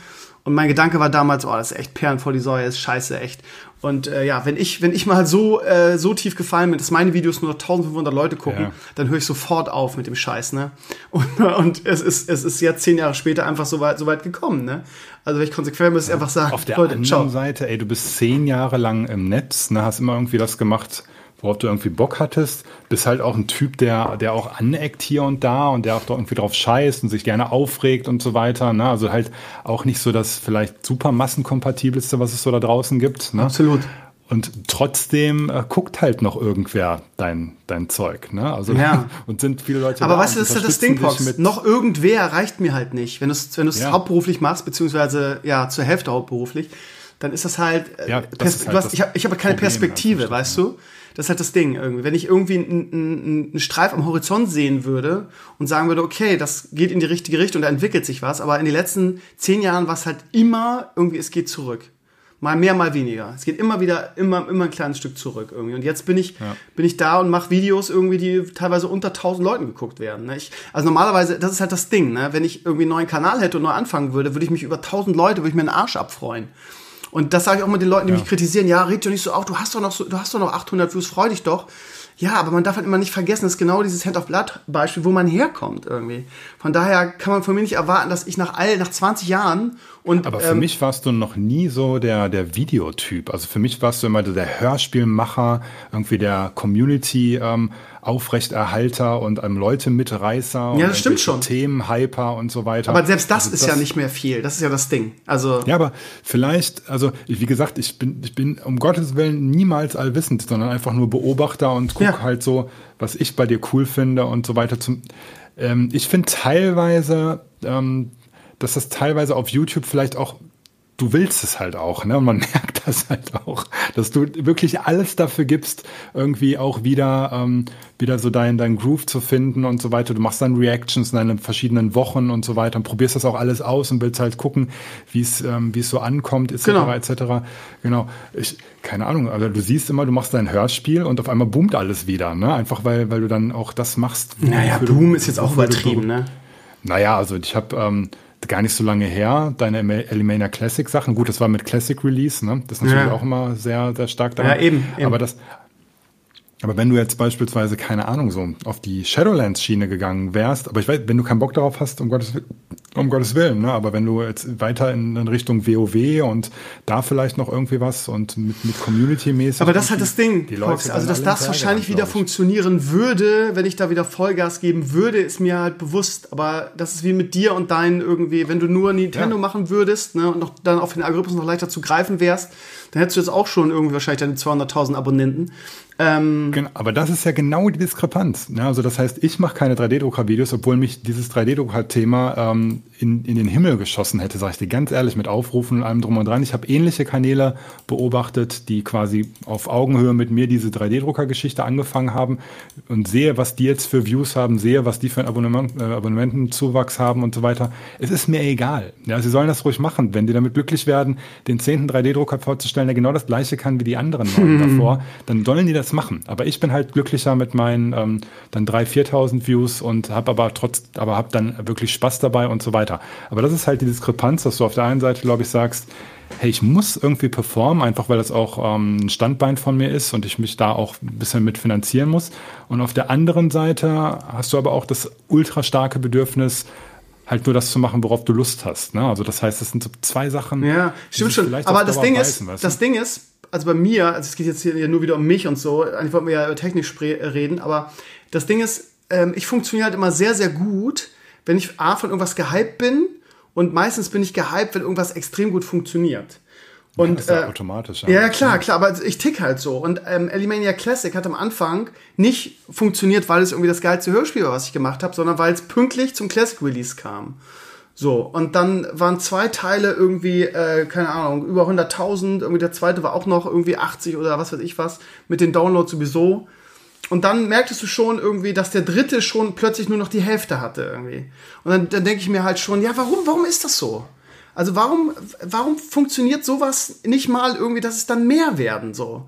Und mein Gedanke war damals, oh, das ist echt Perlen vor die Säue, ist scheiße, echt. Und äh, ja, wenn ich wenn ich mal so äh, so tief gefallen bin, dass meine Videos nur noch eintausendfünfhundert Leute gucken, ja. dann höre ich sofort auf mit dem Scheiß, ne? Und, und es ist es ist jetzt zehn Jahre später einfach so weit so weit gekommen, ne? Also wenn ich konsequent bin, muss ich einfach sagen, auf der Leute, anderen ciao. Seite, ey, du bist zehn Jahre lang im Netz, ne, hast immer irgendwie das gemacht, worauf du irgendwie Bock hattest, bist halt auch ein Typ, der der auch aneckt hier und da und der auch da irgendwie drauf scheißt und sich gerne aufregt und so weiter, ne? Also halt auch nicht so das vielleicht super massenkompatibelste, was es so da draußen gibt, ne? Absolut. Und trotzdem äh, guckt halt noch irgendwer dein dein Zeug, ne? Also ja. und sind viele Leute. Aber da weißt du, das ist halt das Ding, Pox. Noch irgendwer reicht mir halt nicht. Wenn du es wenn du es ja. hauptberuflich machst, beziehungsweise ja zur Hälfte hauptberuflich, dann ist das halt. Ja, das ist halt du hast, ich habe ich habe keine Problem, Perspektive, halt, weißt du? Das ist halt das Ding irgendwie. Wenn ich irgendwie einen, einen, einen Streif am Horizont sehen würde und sagen würde, okay, das geht in die richtige Richtung, da entwickelt sich was, aber in den letzten zehn Jahren war es halt immer irgendwie, es geht zurück. Mal mehr, mal weniger. Es geht immer wieder, immer, immer ein kleines Stück zurück irgendwie. Und jetzt bin ich, ja. bin ich da und mache Videos irgendwie, die teilweise unter tausend Leuten geguckt werden. Ne? Ich, also normalerweise, das ist halt das Ding, ne? Wenn ich irgendwie einen neuen Kanal hätte und neu anfangen würde, würde ich mich über tausend Leute, würde ich mir einen Arsch abfreuen. Und das sage ich auch mal den Leuten, die ja. mich kritisieren. Ja, red doch nicht so auf, du hast doch noch so, du hast doch noch achthundert Views, freu dich doch. Ja, aber man darf halt immer nicht vergessen, das ist genau dieses Hand-of-Blood-Beispiel, wo man herkommt irgendwie. Von daher kann man von mir nicht erwarten, dass ich nach all, nach zwanzig Jahren und aber für ähm, mich warst du noch nie so der der Videotyp. Also für mich warst du immer der Hörspielmacher, irgendwie der Community ähm, Aufrechterhalter und ähm, Leute Mitreißer. Ja, das stimmt schon. Themenhyper und so weiter. Aber selbst das also ist das, ja nicht mehr viel. Das ist ja das Ding. Also ja, aber vielleicht, also ich, wie gesagt, ich bin ich bin um Gottes Willen niemals allwissend, sondern einfach nur Beobachter und gucke ja. halt so, was ich bei dir cool finde und so weiter. Zum, ähm, ich finde teilweise, ähm, dass das teilweise auf YouTube vielleicht auch, du willst es halt auch, ne? Und man merkt das halt auch, dass du wirklich alles dafür gibst, irgendwie auch wieder, ähm, wieder so dein, dein Groove zu finden und so weiter. Du machst dann Reactions in deinen verschiedenen Wochen und so weiter und probierst das auch alles aus und willst halt gucken, wie es, ähm, wie es so ankommt, et cetera, genau. et cetera. Genau. Ich, keine Ahnung, also du siehst immer, du machst dein Hörspiel und auf einmal boomt alles wieder, ne? Einfach weil, weil du dann auch das machst. Naja, Boom ist jetzt auch übertrieben, ne? Naja, also ich habe, ähm, gar nicht so lange her, deine Elimania Classic Sachen. Gut, das war mit Classic Release, ne? Das ist natürlich ja. auch immer sehr, sehr stark daran. Ja, eben, eben. Aber das, aber wenn du jetzt beispielsweise, keine Ahnung, so auf die Shadowlands-Schiene gegangen wärst, aber ich weiß, wenn du keinen Bock darauf hast, um Gottes, um Gottes Willen, ne? Aber wenn du jetzt weiter in, in Richtung WoW und da vielleicht noch irgendwie was und mit, mit Community-mäßig. Aber das ist halt das Ding, Fox, also dass das wahrscheinlich wieder funktionieren würde, wenn ich da wieder Vollgas geben würde, ist mir halt bewusst. Aber das ist wie mit dir und deinen irgendwie, wenn du nur Nintendo ja. machen würdest, ne, und noch, dann auf den Algorithmus noch leichter zu greifen wärst, dann hättest du jetzt auch schon irgendwie wahrscheinlich deine zweihunderttausend Abonnenten. Ähm, genau, aber das ist ja genau die Diskrepanz. Ne? Also das heißt, ich mache keine drei D-Drucker-Videos, obwohl mich dieses drei D-Drucker-Thema ähm, in, in den Himmel geschossen hätte, sage ich dir ganz ehrlich, mit Aufrufen und allem drum und dran. Ich habe ähnliche Kanäle beobachtet, die quasi auf Augenhöhe mit mir diese drei D-Drucker-Geschichte angefangen haben und sehe, was die jetzt für Views haben, sehe, was die für einen Abonnement, äh, Abonnentenzuwachs haben und so weiter. Es ist mir egal. Ja, sie sollen das ruhig machen. Wenn die damit glücklich werden, den zehnten drei D-Drucker vorzustellen, der genau das Gleiche kann wie die anderen neuen davor, dann sollen die das machen. Aber ich bin halt glücklicher mit meinen ähm, dann dreitausend, viertausend Views und habe aber trotz, aber habe dann wirklich Spaß dabei und so weiter. Aber das ist halt die Diskrepanz, dass du auf der einen Seite, glaube ich, sagst, hey, ich muss irgendwie performen, einfach weil das auch ähm, ein Standbein von mir ist und ich mich da auch ein bisschen mit finanzieren muss. Und auf der anderen Seite hast du aber auch das ultra starke Bedürfnis, halt nur das zu machen, worauf du Lust hast. Ne? Also das heißt, das sind so zwei Sachen. Ja, stimmt schon. Aber das Ding ist, das Ding ist, also bei mir, also es geht jetzt hier nur wieder um mich und so, eigentlich wollten wir ja technisch reden, aber das Ding ist, ähm, ich funktioniere halt immer sehr, sehr gut, wenn ich A, von irgendwas gehypt bin und meistens bin ich gehypt, wenn irgendwas extrem gut funktioniert. Und, ja, das ist ja äh, automatisch. Ja, klar, klar, aber ich tick halt so. Und ähm, Elimania Classic hat am Anfang nicht funktioniert, weil es irgendwie das geilste Hörspiel war, was ich gemacht habe, sondern weil es pünktlich zum Classic Release kam. So, und dann waren zwei Teile irgendwie, äh, keine Ahnung, über hunderttausend, irgendwie der zweite war auch noch irgendwie achtzig oder was weiß ich was, mit den Downloads sowieso. Und dann merktest du schon irgendwie, dass der dritte schon plötzlich nur noch die Hälfte hatte irgendwie. Und dann, dann denke ich mir halt schon, ja, warum, warum ist das so? Also warum, warum funktioniert sowas nicht mal irgendwie, dass es dann mehr werden so?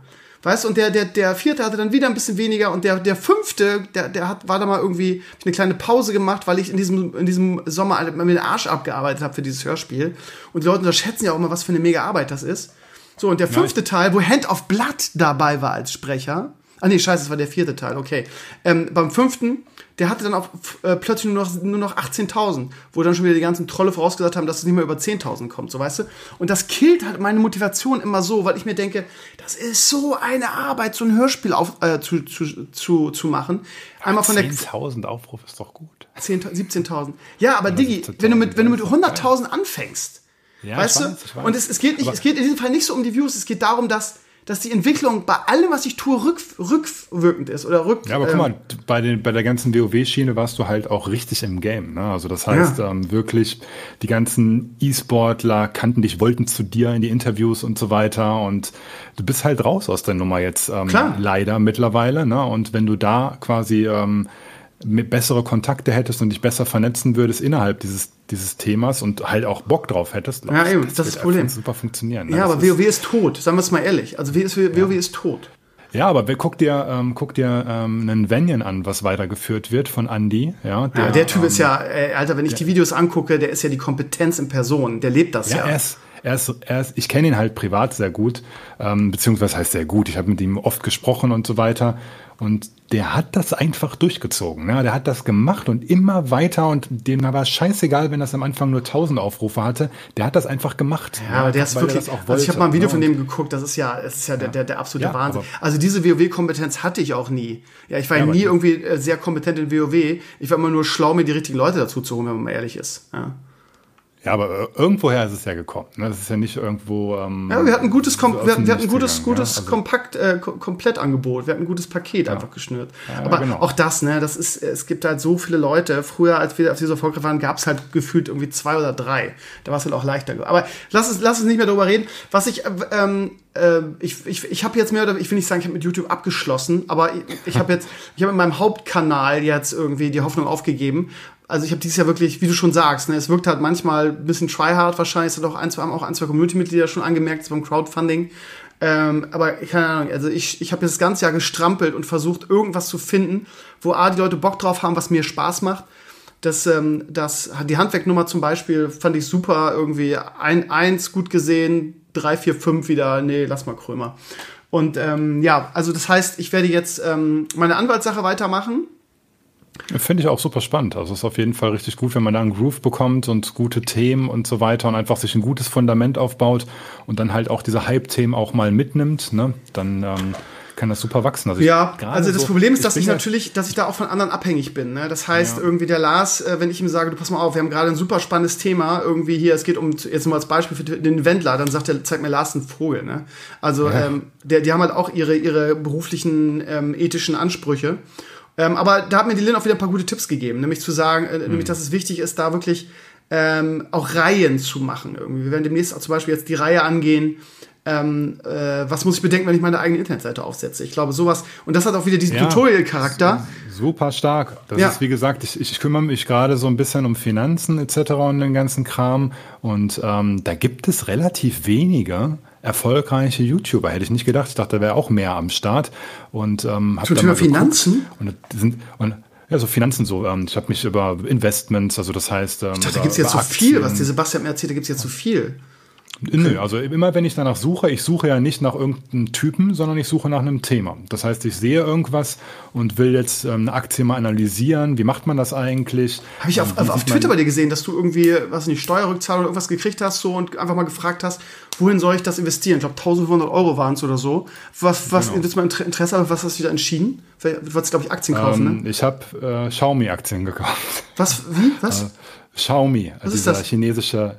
Weißt du, und der, der, der vierte hatte dann wieder ein bisschen weniger und der, der fünfte, der, der hat, war da mal irgendwie eine kleine Pause gemacht, weil ich in diesem, in diesem Sommer mir den Arsch abgearbeitet habe für dieses Hörspiel. Und die Leute unterschätzen ja auch immer, was für eine mega Arbeit das ist. So, und der fünfte ja, Teil, wo Hand of Blood dabei war als Sprecher. Ah, nee, scheiße, das war der vierte Teil, okay. Ähm, beim fünften, der hatte dann auch äh, plötzlich nur noch, nur noch achtzehntausend, wo dann schon wieder die ganzen Trolle vorausgesagt haben, dass es nicht mehr über zehntausend kommt, so, weißt du? Und das killt halt meine Motivation immer so, weil ich mir denke, das ist so eine Arbeit, so ein Hörspiel auf, äh, zu, zu, zu, zu machen. Einmal von der zehntausend Aufrufe ist doch gut. siebzehntausend. Ja, aber Digi, wenn du mit, wenn du mit hunderttausend anfängst, ja, weißt du? Weiß, und es, es geht nicht, es geht in diesem Fall nicht so um die Views, es geht darum, dass dass die Entwicklung bei allem, was ich tue, rück, rückwirkend ist oder rück. Ja, aber guck mal, bei, den, bei der ganzen WoW-Schiene warst du halt auch richtig im Game. Ne? Also das heißt ja. ähm, wirklich, die ganzen E-Sportler kannten dich, wollten zu dir in die Interviews und so weiter und du bist halt raus aus der Nummer jetzt ähm, leider mittlerweile. Ne? Und wenn du da quasi ähm, mit bessere Kontakte hättest und dich besser vernetzen würdest innerhalb dieses dieses Themas und halt auch Bock drauf hättest. Ja, eben, das, das ist das Problem. Super funktionieren. Ne? Ja, das aber WoW ist tot, sagen wir es mal ehrlich. Also WoW ja. ist tot. Ja, aber guck dir, ähm, guck dir ähm, einen Vengeance an, was weitergeführt wird von Andy. Ja, der, ja, der Typ ähm, ist ja, äh, Alter, wenn ich der, die Videos angucke, der ist ja die Kompetenz in Person. Der lebt das ja. Ja, er ist, er ist, er ist, ich kenne ihn halt privat sehr gut, ähm, beziehungsweise heißt sehr gut. Ich habe mit ihm oft gesprochen und so weiter. Und der hat das einfach durchgezogen. Ne? Der hat das gemacht und immer weiter. Und dem war es scheißegal, wenn das am Anfang nur tausend Aufrufe hatte. Der hat das einfach gemacht. Ja, aber der ist wirklich. Auch wollte, also ich habe mal ein Video von dem geguckt. Das ist ja, das ist ja, ja. Der, der, der absolute ja, Wahnsinn. Also diese WoW-Kompetenz hatte ich auch nie. Ja, ich war ja, nie irgendwie sehr kompetent in WoW. Ich war immer nur schlau, mir die richtigen Leute dazu zu holen, wenn man mal ehrlich ist. Ja. Ja, aber irgendwoher ist es ja gekommen. Das ist ja nicht irgendwo. Ähm, ja, wir hatten ein gutes, Kom- so wir hatten, wir hatten ein gutes, gegangen, gutes ja? also Kompakt, äh, Komplettangebot. Wir hatten ein gutes Paket ja. einfach geschnürt. Ja, aber genau. Auch das, ne, das ist, es gibt halt so viele Leute. Früher, als wir auf dieser Erfolgreich waren, gab es halt gefühlt irgendwie zwei oder drei. Da war es halt auch leichter. Aber lass uns, lass uns nicht mehr darüber reden. Was ich, ähm, äh, ich, ich, ich habe jetzt mehr oder, ich will nicht sagen, ich habe mit YouTube abgeschlossen, aber ich, ich habe jetzt, ich habe in meinem Hauptkanal jetzt irgendwie die Hoffnung aufgegeben. Also ich habe dieses Jahr wirklich, wie du schon sagst, ne, es wirkt halt manchmal ein bisschen tryhard wahrscheinlich, es hat auch ein, zwei, haben auch ein, zwei Community-Mitglieder schon angemerkt beim Crowdfunding. Ähm, aber keine Ahnung, also ich, ich habe jetzt das ganze Jahr gestrampelt und versucht, irgendwas zu finden, wo A, die Leute Bock drauf haben, was mir Spaß macht. Das, ähm, das, die Handwerknummer zum Beispiel fand ich super, irgendwie ein, eins gut gesehen, drei, vier, fünf wieder, nee, lass mal Krömer. Und ähm, ja, also das heißt, ich werde jetzt ähm, meine Anwaltssache weitermachen. Finde ich auch super spannend. Also es ist auf jeden Fall richtig gut, wenn man da einen Groove bekommt und gute Themen und so weiter und einfach sich ein gutes Fundament aufbaut und dann halt auch diese Hype-Themen auch mal mitnimmt, ne? Dann ähm, kann das super wachsen. Also ja, also das so, Problem ist, ich dass ich natürlich, dass ich da auch von anderen abhängig bin. Ne? Das heißt, ja. irgendwie der Lars, äh, wenn ich ihm sage, du pass mal auf, wir haben gerade ein super spannendes Thema, irgendwie hier, es geht um, jetzt mal als Beispiel für den Wendler, dann sagt er, zeig mir Lars einen Vogel. Ne? Also ja. ähm, der, die haben halt auch ihre, ihre beruflichen, ähm, ethischen Ansprüche. Ähm, aber da hat mir die Lynn auch wieder ein paar gute Tipps gegeben, nämlich zu sagen, äh, mhm. nämlich, dass es wichtig ist, da wirklich ähm, auch Reihen zu machen. Irgendwie. Wir werden demnächst auch zum Beispiel jetzt die Reihe angehen, ähm, äh, was muss ich bedenken, wenn ich meine eigene Internetseite aufsetze. Ich glaube, sowas, und das hat auch wieder diesen ja, Tutorial-Charakter. Super stark. Das ja. ist, wie gesagt, ich, ich kümmere mich gerade so ein bisschen um Finanzen et cetera und den ganzen Kram. Und ähm, da gibt es relativ wenige erfolgreiche YouTuber, hätte ich nicht gedacht. Ich dachte, da wäre auch mehr am Start. Und ähm, zum Thema Finanzen? Und sind und ja, so Finanzen so. Ähm, ich habe mich über Investments, also das heißt. Ähm, ich dachte, da gibt es jetzt so viel, was der Sebastian mir erzählt, da gibt es jetzt so viel. Nö, also immer wenn ich danach suche, ich suche ja nicht nach irgendeinem Typen, sondern ich suche nach einem Thema. Das heißt, ich sehe irgendwas und will jetzt ähm, eine Aktie mal analysieren. Wie macht man das eigentlich? Habe ich auf, auf, auf Twitter bei dir gesehen, dass du irgendwie, was nicht, Steuerrückzahlung oder irgendwas gekriegt hast so und einfach mal gefragt hast, wohin soll ich das investieren? Ich glaube, eintausendfünfhundert Euro waren es oder so. Was, was genau. Jetzt mal Interesse, aber was hast du wieder entschieden? Du wolltest, glaube ich, Aktien kaufen, ähm, ne? Ich habe äh, Xiaomi-Aktien gekauft. Was? Wie? Was? Äh, Xiaomi, Was dieser ist das? chinesische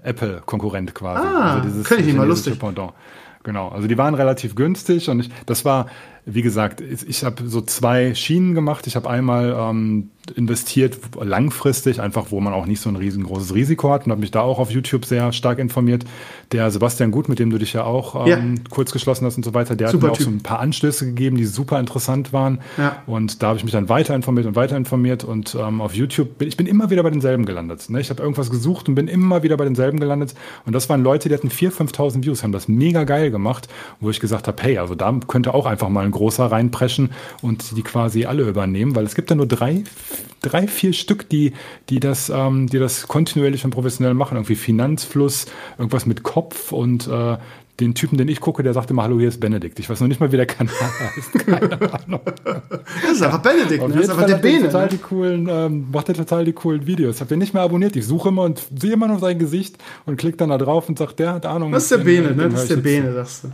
Apple-Konkurrent quasi. Ah, also dieses kenn ich nicht mal, lustig. Pendant. Genau, also die waren relativ günstig und ich, das war, wie gesagt, ich habe so zwei Schienen gemacht. Ich habe einmal ähm, investiert langfristig, einfach wo man auch nicht so ein riesengroßes Risiko hat und habe mich da auch auf YouTube sehr stark informiert. Der Sebastian Gut, mit dem du dich ja auch ähm, ja. kurz geschlossen hast und so weiter, der super hat mir Typ. auch so ein paar Anstöße gegeben, die super interessant waren. Ja. Und da habe ich mich dann weiter informiert und weiter informiert und ähm, auf YouTube, bin, ich bin immer wieder bei denselben gelandet. Ne? Ich habe irgendwas gesucht und bin immer wieder bei denselben gelandet. Und das waren Leute, die hatten viertausend, fünftausend Views, haben das mega geil gemacht, wo ich gesagt habe, hey, also da könnte auch einfach mal ein großer reinpreschen und die quasi alle übernehmen, weil es gibt da nur drei, drei, vier Stück, die, die das, ähm, die das kontinuierlich und professionell machen. Irgendwie Finanzfluss, irgendwas mit Kopf und äh, den Typen, den ich gucke, der sagte immer, hallo, hier ist Benedikt. Ich weiß noch nicht mal, wie der Kanal heißt. Keine Ahnung. Das ist einfach Benedikt, ne? Das ist einfach der Bene. Total die coolen, ähm, macht er total die coolen Videos. Ich habe den nicht mehr abonniert. Ich suche immer und sehe immer noch sein Gesicht und klicke dann da drauf und sage, der hat Ahnung. Das ist der Bene, ne? Das ist der Bene, sagst du.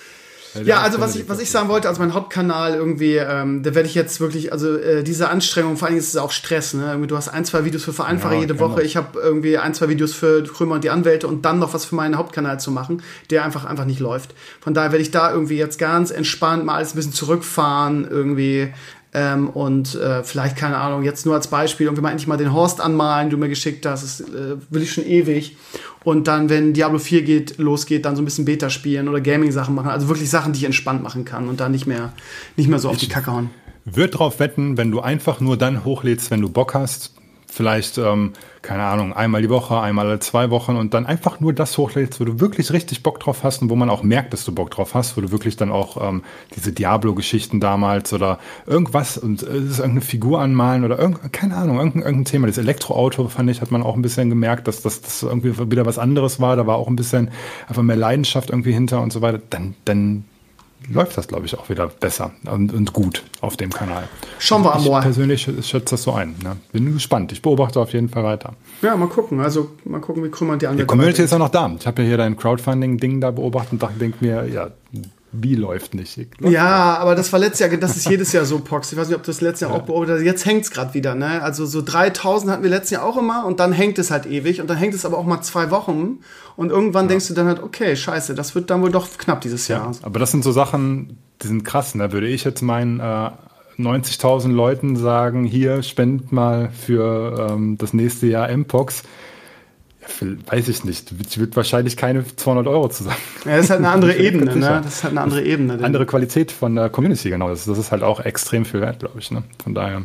Ja, also was ich, was ich sagen wollte, also mein Hauptkanal irgendwie, ähm, da werde ich jetzt wirklich, also äh, diese Anstrengung, vor allem ist es auch Stress, ne? Du hast ein, zwei Videos für Vereinfacher ja, jede Woche, ich habe irgendwie ein, zwei Videos für Krömer und die Anwälte und dann noch was für meinen Hauptkanal zu machen, der einfach einfach nicht läuft. Von daher werde ich da irgendwie jetzt ganz entspannt mal alles ein bisschen zurückfahren, irgendwie ähm, und äh, vielleicht, keine Ahnung, jetzt nur als Beispiel, irgendwie mal endlich mal den Horst anmalen, du mir geschickt hast, das äh, will ich schon ewig. Und dann, wenn Diablo vier geht, losgeht, dann so ein bisschen Beta spielen oder Gaming-Sachen machen. Also wirklich Sachen, die ich entspannt machen kann und dann nicht mehr, nicht mehr so auf die Kacke hauen. Würd drauf wetten, wenn du einfach nur dann hochlädst, wenn du Bock hast. Vielleicht, ähm, keine Ahnung, einmal die Woche, einmal alle zwei Wochen und dann einfach nur das hochlädst, wo du wirklich richtig Bock drauf hast und wo man auch merkt, dass du Bock drauf hast, wo du wirklich dann auch ähm, diese Diablo-Geschichten damals oder irgendwas und äh, ist irgendeine Figur anmalen oder irgend, keine Ahnung, irgendein, irgendein Thema. Das Elektroauto, fand ich, hat man auch ein bisschen gemerkt, dass das, das irgendwie wieder was anderes war. Da war auch ein bisschen einfach mehr Leidenschaft irgendwie hinter und so weiter. Dann, dann läuft das, glaube ich, auch wieder besser und, und gut auf dem Kanal. Schauen wir also mal. Ich persönlich schätze das so ein. Ne? Bin gespannt. Ich beobachte auf jeden Fall weiter. Ja, mal gucken. Also mal gucken, wie Krümmer die anderen. Die Community ist ja noch da. Ich habe ja hier dein Crowdfunding-Ding da beobachtet und dachte, denke mir, ja, wie läuft nicht? Läuft ja, nicht. Aber das war letztes Jahr, das ist jedes Jahr so, Pox. Ich weiß nicht, ob du das letztes Jahr ja. auch beobachtet hast. Jetzt hängt es gerade wieder. Ne? Also so dreitausend hatten wir letztes Jahr auch immer und dann hängt es halt ewig und dann hängt es aber auch mal zwei Wochen und irgendwann ja. denkst du dann halt, okay, scheiße, das wird dann wohl doch knapp dieses Jahr. Ja, aber das sind so Sachen, die sind krass. Da ne? würde ich jetzt meinen äh, neunzigtausend Leuten sagen, hier, spend mal für ähm, das nächste Jahr M-Pox. Weiß ich nicht. Ich würde wahrscheinlich keine zweihundert Euro zusammen. Ja, das ist halt eine andere Ebene, ne? Das ist halt eine andere Ebene. Andere Qualität von der Community, genau. Das, das ist halt auch extrem viel wert, glaube ich. Ne? Von daher.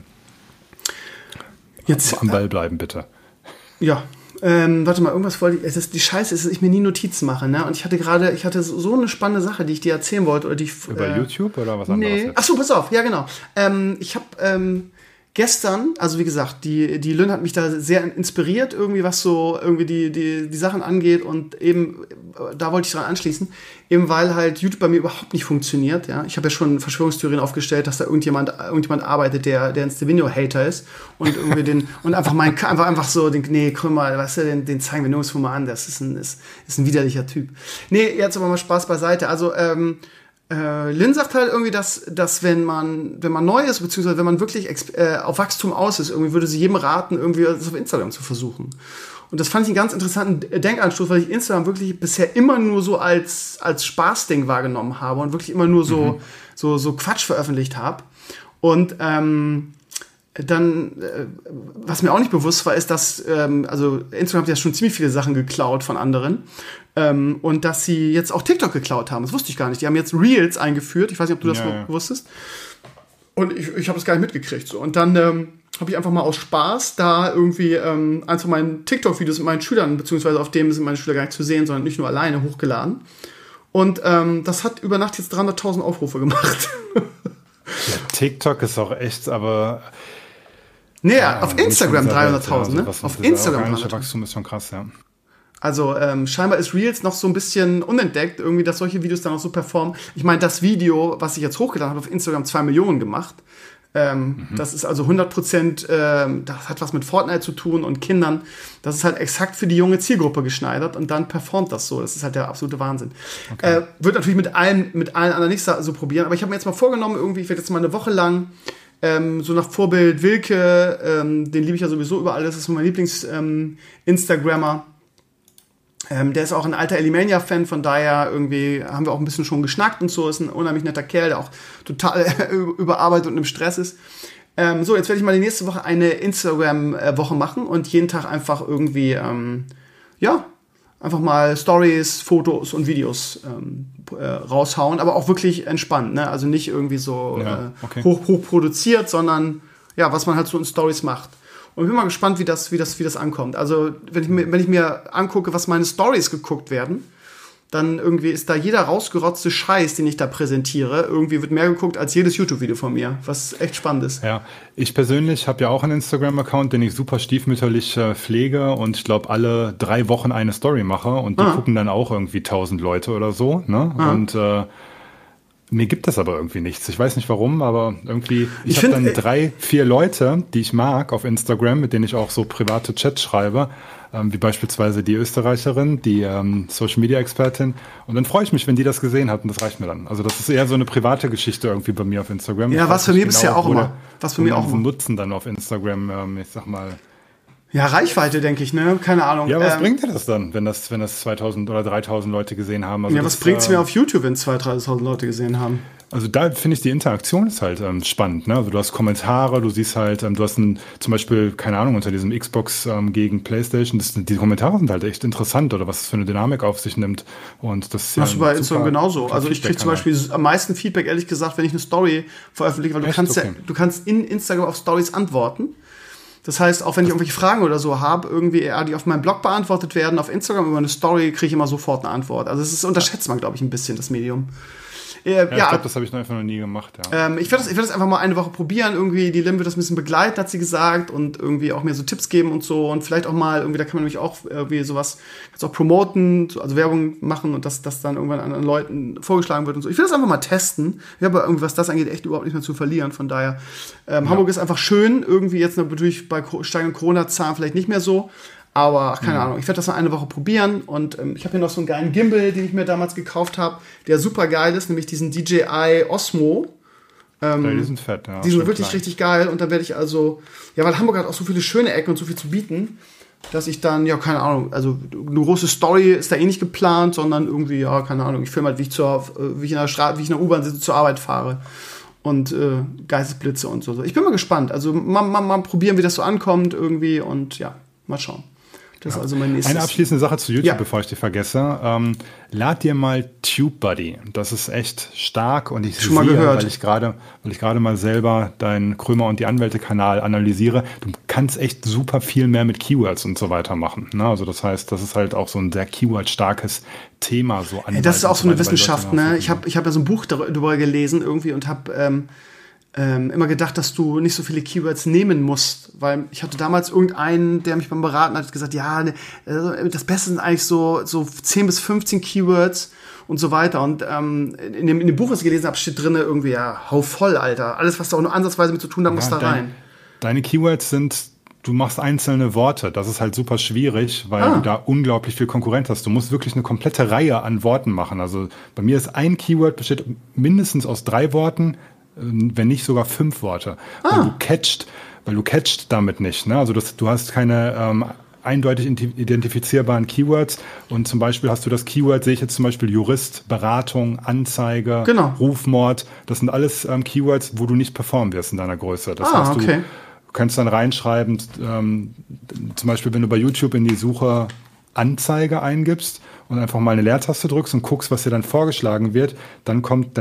Jetzt am Ball bleiben, bitte. Ja. Ähm, warte mal, irgendwas wollte ich. Es ist, die Scheiße ist, dass ich mir nie Notizen mache, ne? Und ich hatte gerade, ich hatte so eine spannende Sache, die ich dir erzählen wollte. Oder die ich, Über äh, YouTube oder was anderes? Nee. Ach so, pass auf. Ja, genau. Ähm, ich habe ähm, gestern, also wie gesagt, die, die Lynn hat mich da sehr inspiriert, irgendwie was so irgendwie die, die, die Sachen angeht und eben, da wollte ich dran anschließen, eben weil halt YouTube bei mir überhaupt nicht funktioniert, ja. Ich habe ja schon Verschwörungstheorien aufgestellt, dass da irgendjemand, irgendjemand arbeitet, der, der ein Stevenio-Hater ist und irgendwie den, und einfach mein, einfach, einfach so, den, nee, Krümmer, weißt du, den, den zeigen wir nirgendwo mal an, das ist ein, ist, ist ein widerlicher Typ. Nee, jetzt aber mal Spaß beiseite, also, ähm, Äh, Lynn sagt halt irgendwie, dass, dass wenn man, wenn man neu ist, beziehungsweise wenn man wirklich äh, auf Wachstum aus ist, irgendwie würde sie jedem raten, irgendwie das auf Instagram zu versuchen. Und das fand ich einen ganz interessanten Denkanstoß, weil ich Instagram wirklich bisher immer nur so als, als Spaßding wahrgenommen habe und wirklich immer nur so, mhm. so, so Quatsch veröffentlicht habe. Und, ähm, dann, äh, was mir auch nicht bewusst war, ist, dass, ähm, also Instagram hat ja schon ziemlich viele Sachen geklaut von anderen ähm, und dass sie jetzt auch TikTok geklaut haben. Das wusste ich gar nicht. Die haben jetzt Reels eingeführt. Ich weiß nicht, ob du das ja, ja. wusstest. Und ich, ich habe das gar nicht mitgekriegt. So. Und dann ähm, habe ich einfach mal aus Spaß da irgendwie ähm, eins von meinen TikTok-Videos mit meinen Schülern, beziehungsweise auf dem sind meine Schüler gar nicht zu sehen, sondern nicht nur alleine hochgeladen. Und ähm, das hat über Nacht jetzt dreihunderttausend Aufrufe gemacht. Ja, TikTok ist auch echt, aber Nee, ja, auf Instagram dreihunderttausend, ne? Also auf Instagram dreihunderttausend. Wachstum ist schon krass, ja. Also ähm, scheinbar ist Reels noch so ein bisschen unentdeckt, irgendwie, dass solche Videos dann auch so performen. Ich meine, das Video, was ich jetzt hochgeladen habe, auf Instagram zwei Millionen gemacht. Ähm, mhm. Das ist also hundert Prozent, ähm, das hat was mit Fortnite zu tun und Kindern. Das ist halt exakt für die junge Zielgruppe geschneidert und dann performt das so. Das ist halt der absolute Wahnsinn. Okay. Äh, wird natürlich mit allen, mit allen anderen nicht so probieren, aber ich habe mir jetzt mal vorgenommen, irgendwie, ich werde jetzt mal eine Woche lang Ähm, so nach Vorbild Wilke, ähm, den liebe ich ja sowieso über alles, das ist mein Lieblings-Instagrammer. Ähm, der ist auch ein alter Elimania-Fan, von daher irgendwie haben wir auch ein bisschen schon geschnackt und so. Ist ein unheimlich netter Kerl, der auch total überarbeitet und im Stress ist. Ähm, so, jetzt werde ich mal die nächste Woche eine Instagram-Woche machen und jeden Tag einfach irgendwie, ähm, ja, einfach mal Stories, Fotos und Videos ähm, äh, raushauen, aber auch wirklich entspannt, ne? Also nicht irgendwie so ja, okay. äh, hoch, hoch produziert, sondern ja, was man halt so in Stories macht. Und ich bin mal gespannt, wie das, wie das, wie das ankommt. Also, wenn ich mir, wenn ich mir angucke, was meine Stories geguckt werden, dann irgendwie ist da jeder rausgerotzte Scheiß, den ich da präsentiere. Irgendwie wird mehr geguckt als jedes YouTube-Video von mir, was echt spannend ist. Ja, ich persönlich habe ja auch einen Instagram-Account, den ich super stiefmütterlich äh, pflege und ich glaube alle drei Wochen eine Story mache und die ah. gucken dann auch irgendwie tausend Leute oder so. Ne? Ah. Und äh, mir gibt das aber irgendwie nichts. Ich weiß nicht warum, aber irgendwie, ich, ich habe dann drei, vier Leute, die ich mag auf Instagram, mit denen ich auch so private Chats schreibe, ähm, wie beispielsweise die Österreicherin, die ähm, Social-Media-Expertin. Und dann freue ich mich, wenn die das gesehen hat und das reicht mir dann. Also das ist eher so eine private Geschichte irgendwie bei mir auf Instagram. Ja, was für mich bisher auch immer. Was für mich auch immer. Nutzen dann auf Instagram, ähm, ich sag mal. Ja, Reichweite, denke ich, ne? Keine Ahnung. Ja, was ähm, bringt dir das dann, wenn das, wenn das zweitausend oder dreitausend Leute gesehen haben? Also ja, was das, bringt's äh, mir auf YouTube, wenn zweitausend, dreitausend Leute gesehen haben? Also da finde ich, die Interaktion ist halt ähm, spannend. Ne? Also du hast Kommentare, du siehst halt, ähm, du hast ein, zum Beispiel, keine Ahnung, unter diesem Xbox ähm, gegen PlayStation, das, die Kommentare sind halt echt interessant oder was es für eine Dynamik auf sich nimmt. Und das ist ja, das ist bei Instagram genauso. Also ich kriege zum Feedback Beispiel am meisten Feedback, ehrlich gesagt, wenn ich eine Story veröffentliche, weil du echt? kannst Okay. ja, du kannst in Instagram auf Stories antworten. Das heißt, auch wenn ich irgendwelche Fragen oder so habe, irgendwie, ja, die auf meinem Blog beantwortet werden, auf Instagram über eine Story, kriege ich immer sofort eine Antwort. Also es ist, unterschätzt man, glaube ich, ein bisschen, das Medium. Äh, ja, ja, ich glaube, das habe ich noch einfach noch nie gemacht. Ja. Ähm, ich werde das, ich werd das einfach mal eine Woche probieren. Irgendwie, die Lim wird das ein bisschen begleiten, hat sie gesagt, und irgendwie auch mir so Tipps geben und so. Und vielleicht auch mal, irgendwie, da kann man nämlich auch irgendwie sowas, kannst auch promoten, also Werbung machen und dass das dann irgendwann anderen Leuten vorgeschlagen wird und so. Ich will das einfach mal testen. Ich habe irgendwie, was das angeht, echt überhaupt nicht mehr zu verlieren. Von daher, ähm, ja. Hamburg ist einfach schön. Irgendwie jetzt natürlich bei steigenden Corona-Zahlen vielleicht nicht mehr so. Aber keine mhm. Ahnung, ich werde das mal eine Woche probieren und ähm, ich habe hier noch so einen geilen Gimbal, den ich mir damals gekauft habe, der super geil ist, nämlich diesen D J I Osmo. Ähm, ja, die sind fett, ja. Die sind wirklich klein. Richtig geil und dann werde ich also, ja, weil Hamburg hat auch so viele schöne Ecken und so viel zu bieten, dass ich dann, ja, keine Ahnung, also eine große Story ist da eh nicht geplant, sondern irgendwie, ja, keine Ahnung, ich filme halt, wie ich, zur, wie ich in der Straße, wie ich in der U-Bahn sitze, zur Arbeit fahre. Und äh, Geistesblitze und so. Ich bin mal gespannt. Also mal, mal, mal probieren, wie das so ankommt irgendwie und ja, mal schauen. Das ist also mein nächstes. Eine abschließende Sache zu YouTube, ja. bevor ich die vergesse. Ähm, lad dir mal TubeBuddy. Das ist echt stark und ich Schon mal sehe, gehört. weil ich gerade, weil ich gerade mal selber deinen Krömer und die Anwälte-Kanal analysiere, du kannst echt super viel mehr mit Keywords und so weiter machen. Ne? Also das heißt, das ist halt auch so ein sehr Keyword-starkes Thema. So hey, das ist auch so eine Wissenschaft. Ne? Ich habe ich hab ja so ein Buch darüber gelesen irgendwie und habe ähm, Ähm, immer gedacht, dass du nicht so viele Keywords nehmen musst, weil ich hatte damals irgendeinen, der mich beim Beraten hat, gesagt, ja, ne, das Beste sind eigentlich so, so zehn bis fünfzehn Keywords und so weiter. Und ähm, in, dem, in dem Buch, was ich gelesen habe, steht drin irgendwie, ja, hau voll, Alter. Alles, was da auch nur ansatzweise mit zu tun hat, muss ja, da dein, rein. Deine Keywords sind, du machst einzelne Worte. Das ist halt super schwierig, weil ah. du da unglaublich viel Konkurrenz hast. Du musst wirklich eine komplette Reihe an Worten machen. Also bei mir ist ein Keyword, besteht mindestens aus drei Worten, wenn nicht sogar fünf Worte. Ah. Weil du catcht, weil du catcht damit nicht. Ne? Also das, du hast keine ähm, eindeutig identifizierbaren Keywords und zum Beispiel hast du das Keyword, sehe ich jetzt zum Beispiel Jurist, Beratung, Anzeige, genau. Rufmord. Das sind alles ähm, Keywords, wo du nicht performen wirst in deiner Größe. Das ah, heißt, du, okay. du kannst dann reinschreiben, ähm, zum Beispiel, wenn du bei YouTube in die Suche Anzeige eingibst und einfach mal eine Leertaste drückst und guckst, was dir dann vorgeschlagen wird, dann kommt,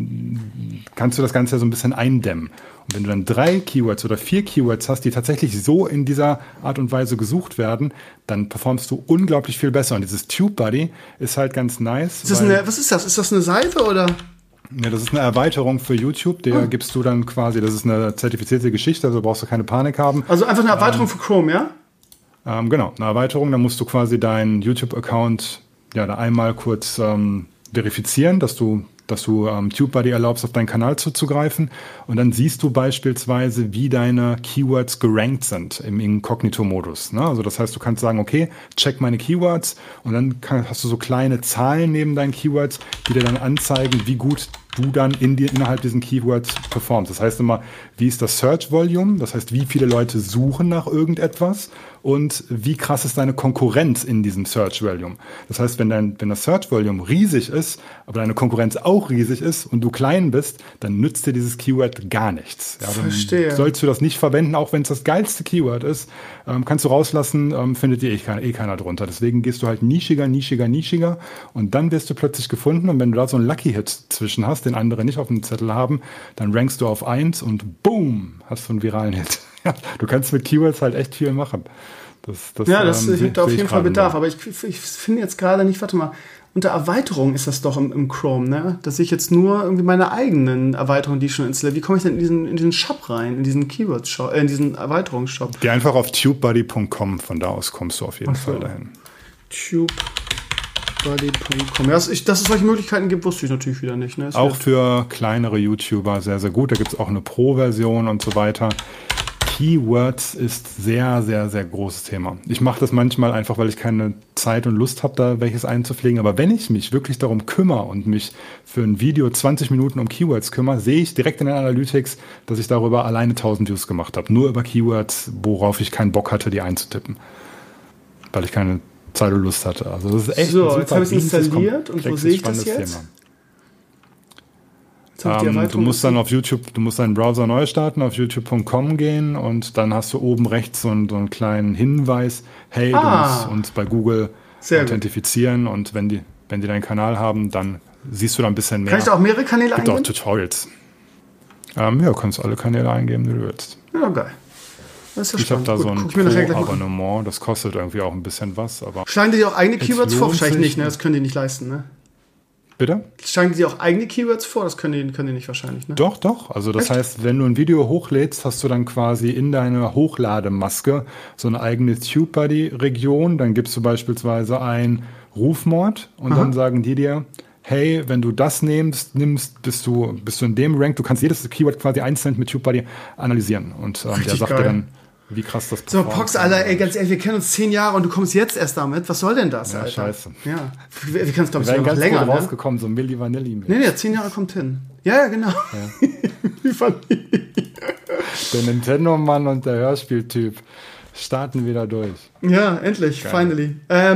dann kannst du das Ganze so ein bisschen eindämmen. Und wenn du dann drei Keywords oder vier Keywords hast, die tatsächlich so in dieser Art und Weise gesucht werden, dann performst du unglaublich viel besser. Und dieses TubeBuddy ist halt ganz nice. Ist das eine, was ist das? Ist das eine Seite oder? Ja, das ist eine Erweiterung für YouTube, der ah. gibst du dann quasi, das ist eine zertifizierte Geschichte, also brauchst du keine Panik haben. Also einfach eine Erweiterung ähm, für Chrome, ja? Ähm, genau, eine Erweiterung, da musst du quasi deinen YouTube-Account ja da einmal kurz ähm, verifizieren, dass du, dass du ähm, TubeBuddy erlaubst, auf deinen Kanal zuzugreifen und dann siehst du beispielsweise, wie deine Keywords gerankt sind im Inkognito-Modus. Ne? Also das heißt, du kannst sagen, okay, check meine Keywords und dann kann, hast du so kleine Zahlen neben deinen Keywords, die dir dann anzeigen, wie gut du dann in die, innerhalb diesen Keywords performst. Das heißt immer, wie ist das Search Volume? Das heißt, wie viele Leute suchen nach irgendetwas und wie krass ist deine Konkurrenz in diesem Search Volume? Das heißt, wenn dein, wenn das Search Volume riesig ist, aber deine Konkurrenz auch riesig ist und du klein bist, dann nützt dir dieses Keyword gar nichts. Ja, dann Verstehe. Sollst du das nicht verwenden, auch wenn es das geilste Keyword ist. Ähm, kannst du rauslassen, ähm, findet dir eh keiner, eh keiner drunter. Deswegen gehst du halt nischiger, nischiger, nischiger und dann wirst du plötzlich gefunden und wenn du da so einen Lucky-Hit zwischen hast, den andere nicht auf dem Zettel haben, dann rankst du auf eins und boom, hast du einen viralen Hit. Du kannst mit Keywords halt echt viel machen. Das, das, ja, das ähm, hätte auf jeden Fall Bedarf. Nur. Aber ich, ich finde jetzt gerade nicht, warte mal, unter Erweiterung ist das doch im, im Chrome, ne? Dass ich jetzt nur irgendwie meine eigenen Erweiterungen, die ich schon installiere, wie komme ich denn in diesen, in diesen Shop rein, in diesen Keywords-Shop, äh, in diesen Erweiterungsshop? Geh einfach auf tubebuddy punkt com, von da aus kommst du auf jeden so. Fall dahin. tubebuddy punkt com. Ja, dass, ich, dass es solche Möglichkeiten gibt, wusste ich natürlich wieder nicht. Ne? Auch für kleinere YouTuber sehr, sehr gut. Da gibt es auch eine Pro-Version und so weiter. Keywords ist sehr, sehr, sehr großes Thema. Ich mache das manchmal einfach, weil ich keine Zeit und Lust habe, da welches einzupflegen. Aber wenn ich mich wirklich darum kümmere und mich für ein Video zwanzig Minuten um Keywords kümmere, sehe ich direkt in den Analytics, dass ich darüber alleine tausend Views gemacht habe. Nur über Keywords, worauf ich keinen Bock hatte, die einzutippen. Weil ich keine Zeit und Lust hatte. Also das ist echt so, jetzt habe ich es installiert und wo sehe ich das jetzt? Thema. Ähm, du musst dann auf YouTube, du musst deinen Browser neu starten, auf youtube punkt com gehen und dann hast du oben rechts so einen, so einen kleinen Hinweis, hey, ah, du musst uns bei Google authentifizieren und wenn die, wenn die deinen Kanal haben, dann siehst du da ein bisschen mehr. Kann ich da auch mehrere Kanäle eingeben? Es gibt auch Tutorials. Ähm, ja, du kannst alle Kanäle eingeben, die du willst. Ja, geil. Das ist ja ich habe da Gut, so ein Pro-Abonnement, das kostet irgendwie auch ein bisschen was. Aber schlagen die auch eigene Keywords vor? Wahrscheinlich nicht, ne? Das können die nicht leisten, ne? Bitte? Schlagen die auch eigene Keywords vor? Das können die, können die nicht wahrscheinlich, ne? Doch, doch. Also das Echt? heißt, wenn du ein Video hochlädst, hast du dann quasi in deiner Hochdlademaske so eine eigene TubeBuddy-Region. Dann gibst du beispielsweise ein Rufmord und Aha. dann sagen die dir, hey, wenn du das nimmst, nimmst bist, du, bist du in dem Rank. Du kannst jedes Keyword quasi einzeln mit TubeBuddy analysieren. Und ähm, der sagt dir dann, wie krass das So, Pox, Alter, ey, ganz ehrlich, wir kennen uns zehn Jahre und du kommst jetzt erst damit. Was soll denn das, ja, Alter? Scheiße. Ja, wir, wir können es, glaube ich, wir noch ganz länger, gut ne? rausgekommen, so Milli Vanilli. Nee, nee, zehn Jahre kommt hin. Ja, ja, genau. Ja. Wie der Nintendo-Mann und der Hörspieltyp starten wieder durch. Ja, endlich, Geil. finally.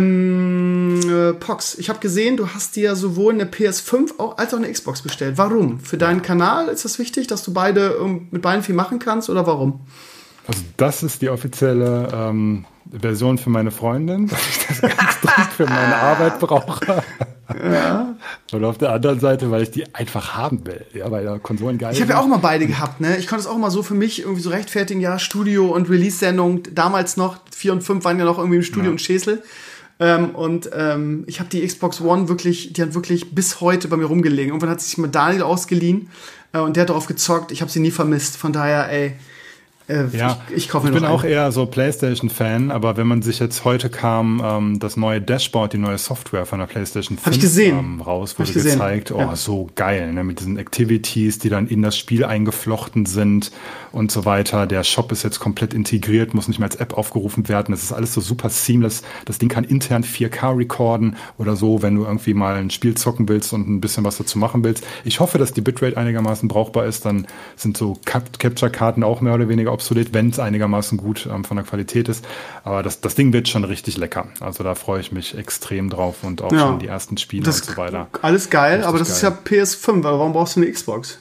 Ähm, äh, Pox, ich habe gesehen, du hast dir sowohl eine P S fünf auch, als auch eine Xbox bestellt. Warum? Für deinen Kanal ist das wichtig, dass du beide um, mit beiden viel machen kannst oder warum? Also das ist die offizielle ähm, Version für meine Freundin, dass ich das ganz dringend für meine Arbeit brauche. Ja. Und auf der anderen Seite, weil ich die einfach haben will. Ja, weil ja Konsolen geil Ich habe ja auch mal beide gehabt, ne? Ich konnte es auch mal so für mich irgendwie so rechtfertigen, ja, Studio und Release-Sendung, damals noch, vier und fünf waren ja noch irgendwie im Studio ja. und Schäsel. Ähm, und ähm, ich habe die Xbox One wirklich, die hat wirklich bis heute bei mir rumgelegen. Irgendwann hat sich mit Daniel ausgeliehen äh, und der hat darauf gezockt. Ich habe sie nie vermisst. Von daher, ey, Äh, ja, ich, ich, kaufe mir ich bin noch auch einen. eher so PlayStation-Fan, aber wenn man sich jetzt heute kam, ähm, das neue Dashboard, die neue Software von der PlayStation fünf Hab ich gesehen. Ähm, raus, wurde Hab ich gesehen. gezeigt, oh, ja. so geil, ne, mit diesen Activities, die dann in das Spiel eingeflochten sind und so weiter. Der Shop ist jetzt komplett integriert, muss nicht mehr als App aufgerufen werden. Das ist alles so super seamless. Das Ding kann intern vier K recorden oder so, wenn du irgendwie mal ein Spiel zocken willst und ein bisschen was dazu machen willst. Ich hoffe, dass die Bitrate einigermaßen brauchbar ist. Dann sind so Cap- Capture-Karten auch mehr oder weniger obsolet, wenn es einigermaßen gut ähm, von der Qualität ist. Aber das, das Ding wird schon richtig lecker. Also da freue ich mich extrem drauf und auch ja. schon die ersten Spiele das und so weiter. Alles geil, richtig aber das geil. ist ja P S fünf. Aber warum brauchst du eine Xbox?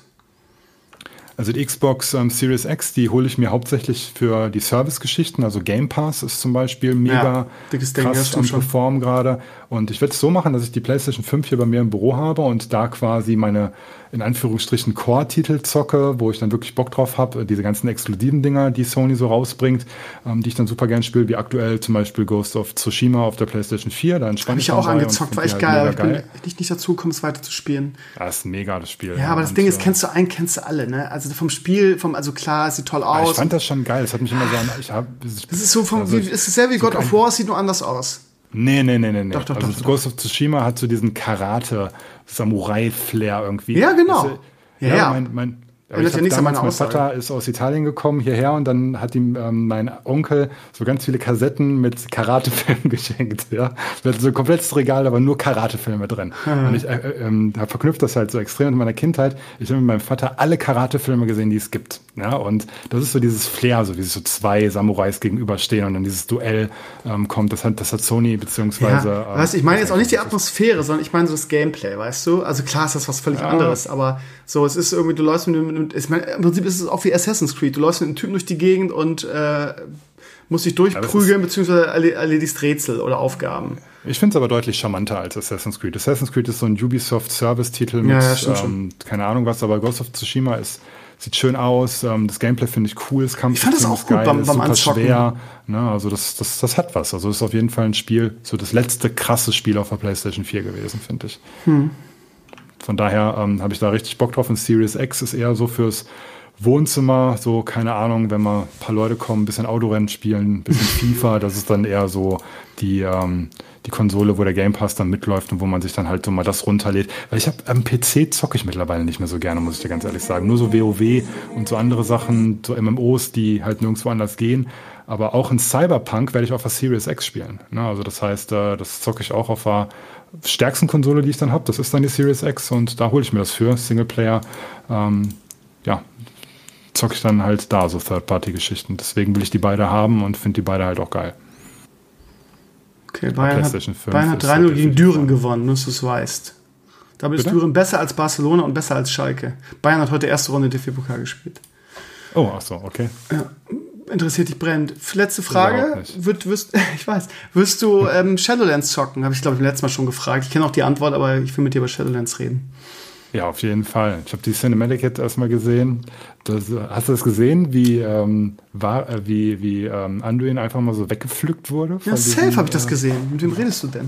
Also die Xbox ähm, Series X, die hole ich mir hauptsächlich für die Service-Geschichten. Also Game Pass ist zum Beispiel mega ja, dickes Ding, krass am Performen gerade. Und ich werde es so machen, dass ich die PlayStation fünf hier bei mir im Büro habe und da quasi meine, in Anführungsstrichen, Core-Titel zocke, wo ich dann wirklich Bock drauf habe. Diese ganzen exklusiven Dinger, die Sony so rausbringt, ähm, die ich dann super gern spiele, wie aktuell zum Beispiel Ghost of Tsushima auf der PlayStation vier. Da habe ich ja auch angezockt, war echt geil, aber ich bin geil. nicht, nicht dazu gekommen, es weiter zu spielen. Das ist mega, das Spiel. Ja, aber das Ding ist, kennst du einen, kennst du alle, ne? Also vom Spiel, vom, also klar, es sieht toll aus. Ich fand das schon geil, es hat mich immer so an, ich hab, das ist so vom, also, wie, ist es sehr wie so God of War, sieht nur anders aus. Nee, nee, nee, nee. Doch, doch, also doch, doch. Ghost of Tsushima hat so diesen Karate-Samurai-Flair irgendwie. Ja, genau. Das, ja, ja, ja. Mein, mein, Aber ich ja damals, mein Vater ist aus Italien gekommen, hierher, und dann hat ihm ähm, mein Onkel so ganz viele Kassetten mit Karatefilmen geschenkt. Ja? Da hat so ein komplettes Regal, aber nur Karatefilme drin. Hm. Und ich äh, äh, habe verknüpft das halt so extrem mit meiner Kindheit. Ich habe mit meinem Vater alle Karatefilme gesehen, die es gibt. Ja? Und das ist so dieses Flair, so wie so zwei Samurais gegenüberstehen und dann dieses Duell ähm, kommt. Das hat, das hat Sony beziehungsweise... Ja, äh, weißt, ich meine jetzt auch nicht die Atmosphäre, sondern ich meine so das Gameplay, weißt du? Also klar ist das was völlig ja. anderes, aber so, es ist irgendwie, du läufst mit einem Ich meine, im Prinzip ist es auch wie Assassin's Creed. Du läufst mit einem Typen durch die Gegend und äh, musst dich durchprügeln, beziehungsweise erledigst Rätsel oder Aufgaben. Ich finde es aber deutlich charmanter als Assassin's Creed. Assassin's Creed ist so ein Ubisoft-Service-Titel mit, ja, ja, ähm, keine Ahnung was, aber Ghost of Tsushima ist, sieht schön aus. Ähm, das Gameplay finde ich cool. Das Kampf ich fand das auch gut geil, beim, beim ist super schwer. Ne? Also das, das, das hat was. Also das ist auf jeden Fall ein Spiel, so das letzte krasse Spiel auf der PlayStation vier gewesen, finde ich. Hm. Von daher ähm, habe ich da richtig Bock drauf. Und Series X ist eher so fürs Wohnzimmer, so, keine Ahnung, wenn mal ein paar Leute kommen, ein bisschen Autorennen spielen, ein bisschen FIFA, das ist dann eher so die, ähm, die Konsole, wo der Game Pass dann mitläuft und wo man sich dann halt so mal das runterlädt. Weil ich habe am P C zocke ich mittlerweile nicht mehr so gerne, muss ich dir ganz ehrlich sagen. Nur so WoW und so andere Sachen, so M M Os, die halt nirgendwo anders gehen. Aber auch in Cyberpunk werde ich auf der Series X spielen. Ne? Also das heißt, äh, das zocke ich auch auf der stärksten Konsole, die ich dann habe. Das ist dann die Series X und da hole ich mir das für. Singleplayer, ähm, ja, zocke ich dann halt da, so Third-Party-Geschichten. Deswegen will ich die beide haben und finde die beide halt auch geil. Okay, Bayern hat, Bayern hat drei null gegen Düren gewonnen, nur dass du es weißt. Damit ist Düren besser als Barcelona und besser als Schalke. Bayern hat heute erste Runde D F B-Pokal gespielt. Oh, ach so, okay. Ja, interessiert dich brennend. Letzte Frage. Wird, wirst, ich weiß. Wirst du ähm, Shadowlands zocken? Habe ich, glaube ich, letztes Mal schon gefragt. Ich kenne auch die Antwort, aber ich will mit dir über Shadowlands reden. Ja, auf jeden Fall. Ich habe die Cinematic jetzt erstmal gesehen. Das, hast du das gesehen, wie ähm, war, äh, wie, wie ähm, Anduin einfach mal so weggepflückt wurde? Ja, safe habe ich das gesehen. Mit wem redest du denn?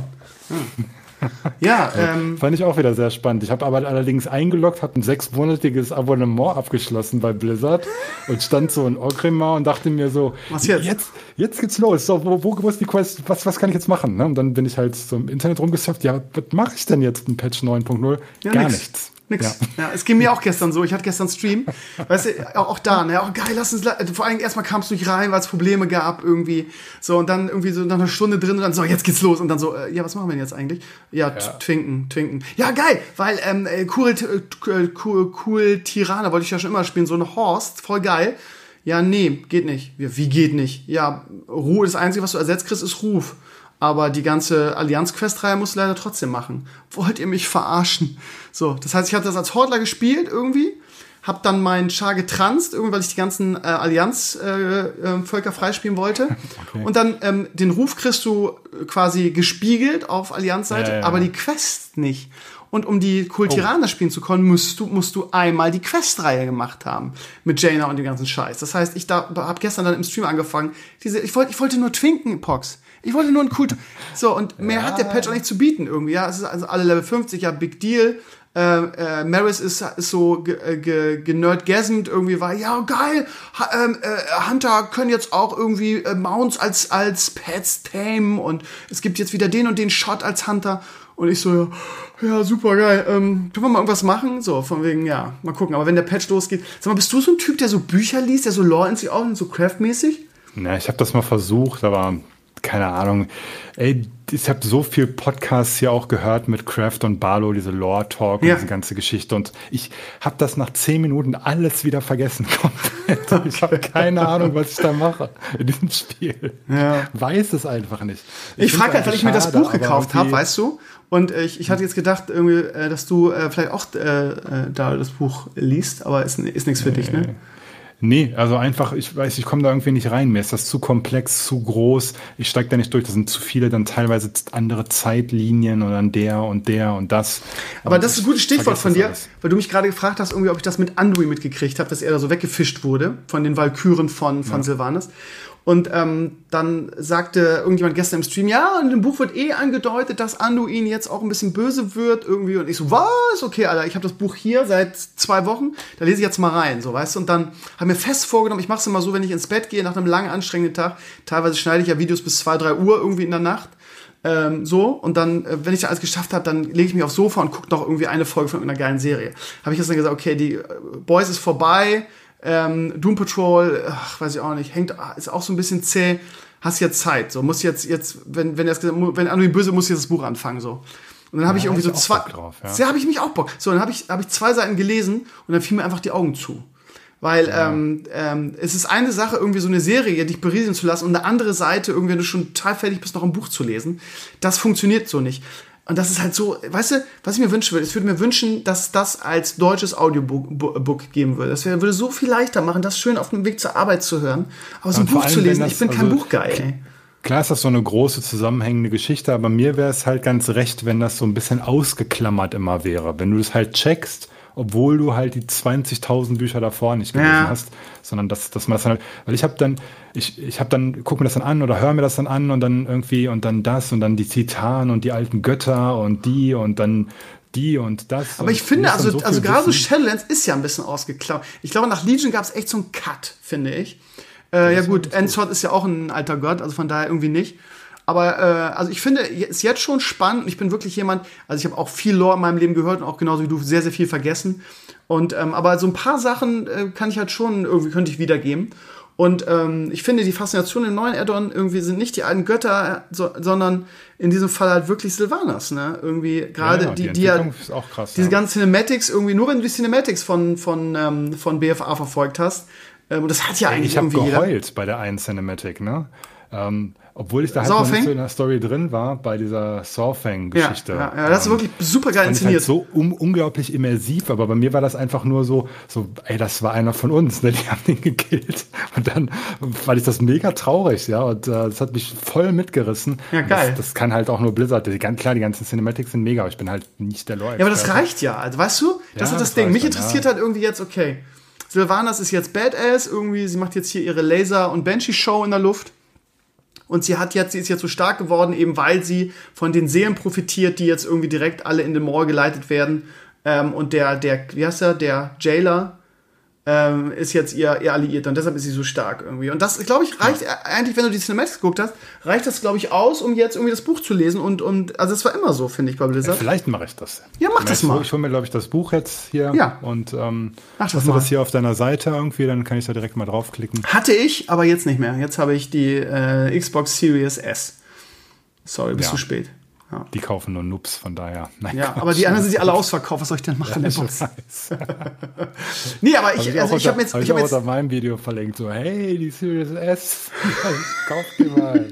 Ja, ja ähm, fand ich auch wieder sehr spannend. Ich habe aber allerdings eingeloggt, habe ein sechsmonatiges Abonnement abgeschlossen bei Blizzard und stand so in Orgrimmar und dachte mir so, was jetzt? Jetzt, jetzt geht's los. So, wo, wo, wo ist die Quest? Was, was kann ich jetzt machen? Ne? Und dann bin ich halt so im Internet rumgesurft. Ja, was mache ich denn jetzt in Patch neun Punkt null? Ja, Gar nix. nichts. Nix. Ja. ja, es ging mir auch gestern so. Ich hatte gestern Stream. Weißt du, auch, auch da, ne? Auch geil, lass uns. Vor allem erstmal kamst du nicht rein, weil es Probleme gab irgendwie. So, und dann irgendwie so nach einer Stunde drin und dann so, jetzt geht's los. Und dann so, äh, ja, was machen wir denn jetzt eigentlich? Ja, ja. Twinken, Twinken. Ja, geil, weil ähm, cool, cool, cool Tirana wollte ich ja schon immer spielen. So eine Horst, voll geil. Ja, nee, geht nicht. Ja, wie geht nicht? Ja, Ruhe, das Einzige, was du ersetzt kriegst, ist Ruf. Aber die ganze Allianz-Quest-Reihe musst du leider trotzdem machen. Wollt ihr mich verarschen? So, das heißt, ich hatte das als Hordler gespielt irgendwie, hab dann meinen Char getranst, irgendwie, weil ich die ganzen äh, Allianz-Völker äh, äh, freispielen wollte. Okay. Und dann ähm, den Ruf kriegst du quasi gespiegelt auf Allianz-Seite, ja, ja, ja. aber die Quest nicht. Und um die Kultiraner oh. spielen zu können, musst du, musst du einmal die Quest-Reihe gemacht haben. Mit Jaina und dem ganzen Scheiß. Das heißt, ich da, hab gestern dann im Stream angefangen, diese, ich wollte, ich wollte nur twinken, Pox. Ich wollte nur ein Kult. So, und mehr ja. hat der Patch auch nicht zu bieten irgendwie. Ja, es ist also alle Level fünfzig, ja, Big Deal. Äh, äh, Maris ist, ist so generdgasmt irgendwie, war, ja, geil, ha, äh, Hunter können jetzt auch irgendwie äh, Mounts als, als Pets tamen und es gibt jetzt wieder den und den Shot als Hunter. Und ich so, ja, ja super geil. Ähm, können wir mal irgendwas machen? So, von wegen, ja, mal gucken. Aber wenn der Patch losgeht, sag mal, bist du so ein Typ, der so Bücher liest, der so Lore in sich auch und so Craft-mäßig? Na, ich habe das mal versucht, aber keine Ahnung. Ey, ich habe so viel Podcasts hier auch gehört mit Craft und Barlow, diese Lore-Talk und ja. diese ganze Geschichte. Und ich habe das nach zehn Minuten alles wieder vergessen. Ich habe keine Ahnung, was ich da mache in diesem Spiel. Ja. Weiß es einfach nicht. Ich, ich frage halt, weil ich mir das Buch gekauft habe, weißt du? Und ich, ich hatte jetzt gedacht, irgendwie, dass du äh, vielleicht auch äh, da das Buch liest, aber ist, ist nichts für nee. dich, ne? Nee, also einfach, ich weiß, ich komme da irgendwie nicht rein. Mir ist das zu komplex, zu groß. Ich steige da nicht durch. Das sind zu viele, dann teilweise andere Zeitlinien und dann der und der und das. Aber und das ist ein gutes Stichwort von dir, alles. Weil du mich gerade gefragt hast, irgendwie, ob ich das mit Anduin mitgekriegt habe, dass er da so weggefischt wurde von den Walküren von, von ja. Sylvanas. Und ähm, dann sagte irgendjemand gestern im Stream, ja, in dem Buch wird eh angedeutet, dass Anduin jetzt auch ein bisschen böse wird irgendwie. Und ich so, was? Okay, Alter, ich habe das Buch hier seit zwei Wochen, da lese ich jetzt mal rein, so, weißt du. Und dann habe mir fest vorgenommen, ich mache es immer so, wenn ich ins Bett gehe nach einem langen, anstrengenden Tag, teilweise schneide ich ja Videos bis zwei, drei Uhr irgendwie in der Nacht, Ähm, so, und dann, äh, wenn ich das alles geschafft habe, dann lege ich mich aufs Sofa und gucke noch irgendwie eine Folge von einer geilen Serie. Habe ich jetzt dann gesagt, okay, die äh, Boys ist vorbei, ähm, Doom Patrol, ach, weiß ich auch nicht, hängt, ist auch so ein bisschen zäh, hast jetzt Zeit, so, muss jetzt, jetzt, wenn, wenn, das, wenn Anduin böse, muss jetzt das Buch anfangen, so. Und dann habe ja, ich irgendwie so zwei, drauf, ja. ja habe ich mich auch Bock. So, dann habe ich, hab ich zwei Seiten gelesen und dann fielen mir einfach die Augen zu. Weil ja. ähm, ähm, es ist eine Sache, irgendwie so eine Serie dich berieseln zu lassen und eine andere Seite, irgendwie, wenn du schon total fertig bist, noch ein Buch zu lesen. Das funktioniert so nicht. Und das ist halt so, weißt du, was ich mir wünschen würde, ich würde mir wünschen, dass das als deutsches Audiobook geben würde. Das wär, würde so viel leichter machen, das schön auf dem Weg zur Arbeit zu hören. Aber so ein Buch zu lesen, das, ich bin also kein Buchgeil, ey. Klar ist das so eine große zusammenhängende Geschichte, aber mir wäre es halt ganz recht, wenn das so ein bisschen ausgeklammert immer wäre. Wenn du das halt checkst, obwohl du halt die zwanzigtausend Bücher davor nicht gelesen ja. hast, sondern dass, dass man das dann halt, weil ich habe dann, ich, ich habe dann, guck mir das dann an oder höre mir das dann an und dann irgendwie und dann das und dann die Titanen und die alten Götter und die und dann die und das. Aber ich finde, also, so also gerade so Shadowlands ist ja ein bisschen ausgeklammert. Ich glaube, nach Legion gab es echt so einen Cut, finde ich. Äh, ja gut, Ensword ist ja auch ein alter Gott, also von daher irgendwie nicht. Aber äh, also ich finde, ist jetzt schon spannend. Ich bin wirklich jemand, also ich habe auch viel Lore in meinem Leben gehört und auch genauso wie du sehr, sehr viel vergessen. Und ähm, aber so ein paar Sachen äh, kann ich halt schon irgendwie, könnte ich wiedergeben. Und ähm, ich finde, die Faszination im neuen Add-on irgendwie sind nicht die alten Götter, so, sondern in diesem Fall halt wirklich Sylvanas, ne? Irgendwie gerade ja, ja, die, die, die ja, ist auch krass, diese ja. ganzen Cinematics irgendwie, nur wenn du die Cinematics von, von, ähm, von B F A verfolgt hast, ähm, und das hat ja eigentlich ich irgendwie jeder. Ich habe geheult bei der einen Cinematic, ne? Ähm, obwohl ich da halt noch nicht so in der Story drin war, bei dieser Sawfang-Geschichte. Ja, ja, ja, das ist wirklich super geil inszeniert. Halt so um, unglaublich immersiv, aber bei mir war das einfach nur so, so, ey, das war einer von uns, ne, die haben den gekillt. Und dann fand ich das mega traurig, ja, und äh, das hat mich voll mitgerissen. Ja, geil. Das, das kann halt auch nur Blizzard. Die, klar, die ganzen Cinematics sind mega, aber ich bin halt nicht der Leute. Ja, aber das reicht ja, also, weißt du, das ja, ist das, das Ding. Mich dann, interessiert ja. halt irgendwie jetzt, okay, Sylvanas ist jetzt Badass, irgendwie, sie macht jetzt hier ihre Laser- und Banshee-Show in der Luft. Und sie hat jetzt, sie ist jetzt so stark geworden, eben weil sie von den Seelen profitiert, die jetzt irgendwie direkt alle in den Maul geleitet werden. Ähm, und der, der, wie heißt er, der Jailer ähm, ist jetzt ihr, ihr Alliierter. Und deshalb ist sie so stark irgendwie. Und das, glaube ich, reicht ja. eigentlich, wenn du die Cinematics geguckt hast, reicht das, glaube ich, aus, um jetzt irgendwie das Buch zu lesen. Und, und also es war immer so, finde ich, bei Blizzard. Ja, vielleicht mache ich das. Ja, mach das mal. Ich hole mir, glaube ich, das Buch jetzt hier. Ja. Und ähm, mach das hast du mal. das hier auf deiner Seite irgendwie, dann kann ich da direkt mal draufklicken. Hatte ich, aber jetzt nicht mehr. Jetzt habe ich die äh, Xbox Series S. Sorry, bist ja. zu spät. Ja. Die kaufen nur Noobs, von daher. Nein, ja, aber die anderen sind ja alle ausverkauft. Was soll ich denn machen? Ja, ich weiß. nee, aber ich, also ich habe jetzt, hab ich habe jetzt unter meinem Video verlinkt so, hey, die Series S, kauft die mal.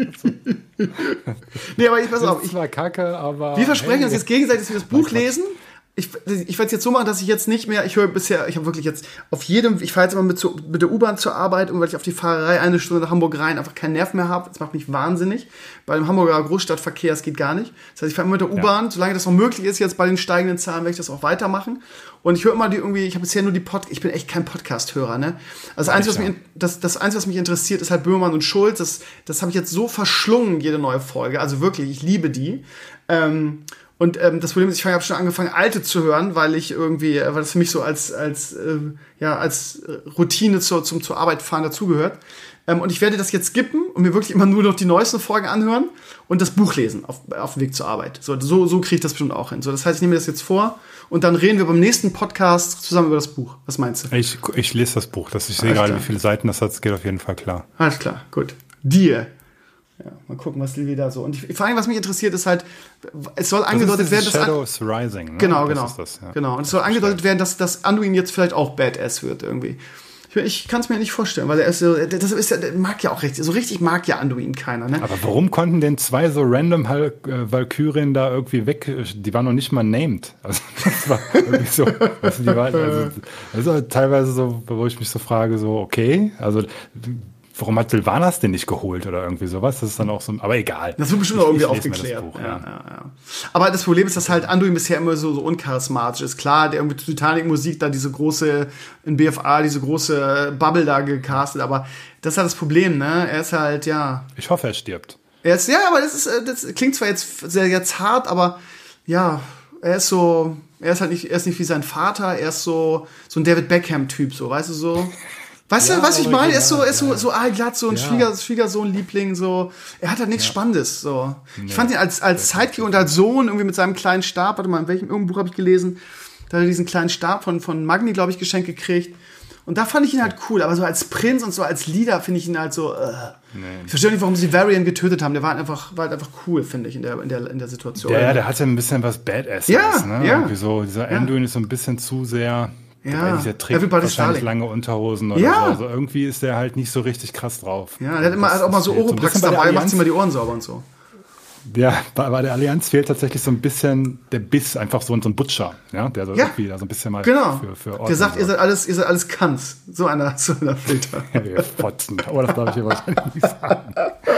nee, aber ich pass auf, ich war kacke, aber wir versprechen hey. uns jetzt gegenseitig, dass wir das Buch lesen. Ich, ich werde es jetzt so machen, dass ich jetzt nicht mehr, ich höre bisher, ich habe wirklich jetzt auf jedem, ich fahre jetzt immer mit, zu, mit der U-Bahn zur Arbeit und weil ich auf die Fahrerei eine Stunde nach Hamburg rein einfach keinen Nerv mehr habe. Das macht mich wahnsinnig. Bei dem Hamburger Großstadtverkehr, das geht gar nicht. Das heißt, ich fahre immer mit der U-Bahn, ja. solange das noch möglich ist, jetzt bei den steigenden Zahlen, werde ich das auch weitermachen. Und ich höre immer die irgendwie, ich habe bisher nur die Pod, ich bin echt kein Podcast-Hörer, ne? Also das Einzige, was mich, das, das Einzige, was mich interessiert, ist halt Böhmermann und Schulz. Das, das habe ich jetzt so verschlungen, jede neue Folge. Also wirklich, ich liebe die. Ähm, Und ähm, das Problem ist, ich habe schon angefangen, alte zu hören, weil ich irgendwie, weil das für mich so als als äh, ja als Routine zur zum zur Arbeit fahren dazugehört. Ähm, und ich werde das jetzt skippen und mir wirklich immer nur noch die neuesten Folgen anhören und das Buch lesen auf auf dem Weg zur Arbeit. So so so kriege ich das bestimmt auch hin. So, das heißt, ich nehme das jetzt vor und dann reden wir beim nächsten Podcast zusammen über das Buch. Was meinst du? Ich ich lese das Buch, dass ich sehe gerade, wie viele Seiten das hat. Es geht auf jeden Fall klar. Alles klar, gut. Dir. Ja, mal gucken, was Lilly da so. Und ich, vor allem, was mich interessiert, ist halt, es soll angedeutet werden, dass Shadows Rising, ne? Genau, genau. Das ist das, ja. Genau. Und es soll angedeutet werden, dass, dass Anduin jetzt vielleicht auch Badass wird irgendwie. Ich, ich kann es mir nicht vorstellen, weil er ist so, das ist ja, der mag ja auch richtig, so richtig mag ja Anduin keiner, ne? Aber warum konnten denn zwei so random Hal- äh, Valkyrien da irgendwie weg? Die waren noch nicht mal named. Also das war irgendwie so, also die waren, also, also teilweise so, wo ich mich so frage, so okay, also warum hat Sylvanas den nicht geholt oder irgendwie sowas? Das ist dann auch so, aber egal. Das wird bestimmt auch irgendwie aufgeklärt. Buch, ja, ja. Ja, ja. Aber das Problem ist, dass halt Anduin bisher immer so, so uncharismatisch ist. Klar, der irgendwie Titanic-Musik da diese große, in B F A, diese große Bubble da gecastet, aber das ist halt das Problem, ne? Er ist halt, ja. Ich hoffe, er stirbt. Er ist, ja, aber das ist, das klingt zwar jetzt sehr, jetzt hart, aber ja, er ist so, er ist halt nicht, er ist nicht wie sein Vater, er ist so, so ein David Beckham-Typ, so, weißt du, so. Weißt ja, du, was ich meine? Er ist so, ja, ist so, ja. so aalglatt, so ein ja. Schwieger, Schwiegersohn-Liebling, so. Er hat halt nichts ja. Spannendes, so. Nee, ich fand ihn als, als Sidekick und als Sohn irgendwie mit seinem kleinen Stab, warte mal, in welchem irgendeinem Buch habe ich gelesen, da hat er diesen kleinen Stab von, von Magni, glaube ich, geschenkt gekriegt. Und da fand ich ihn halt cool, aber so als Prinz und so als Leader finde ich ihn halt so, äh. nee. Ich verstehe nicht, warum sie Varian getötet haben. Der war halt einfach, war halt einfach cool, finde ich, in der, in der, in der Situation. Ja, ja, der hatte ein bisschen was Badass. Ja, ne? ja. Irgendwie so, dieser Anduin ja. ist so ein bisschen zu sehr. Ja, der trägt Everybody's wahrscheinlich Darling. lange Unterhosen oder ja. so. Also irgendwie ist der halt nicht so richtig krass drauf. Ja, der hat immer, hat auch mal so Oropax so dabei, macht sich mal die Ohren sauber und so. Ja, bei, bei der Allianz fehlt tatsächlich so ein bisschen der Biss, einfach so, so ein Butcher, ja, der so ja. irgendwie da so ein bisschen mal genau. für, für Ordnung der sagt, so. ihr seid alles, ihr seid alles Kanz. So einer, so einer Filter. Ja, wir fotzen. Oh, das darf ich hier wahrscheinlich nicht sagen.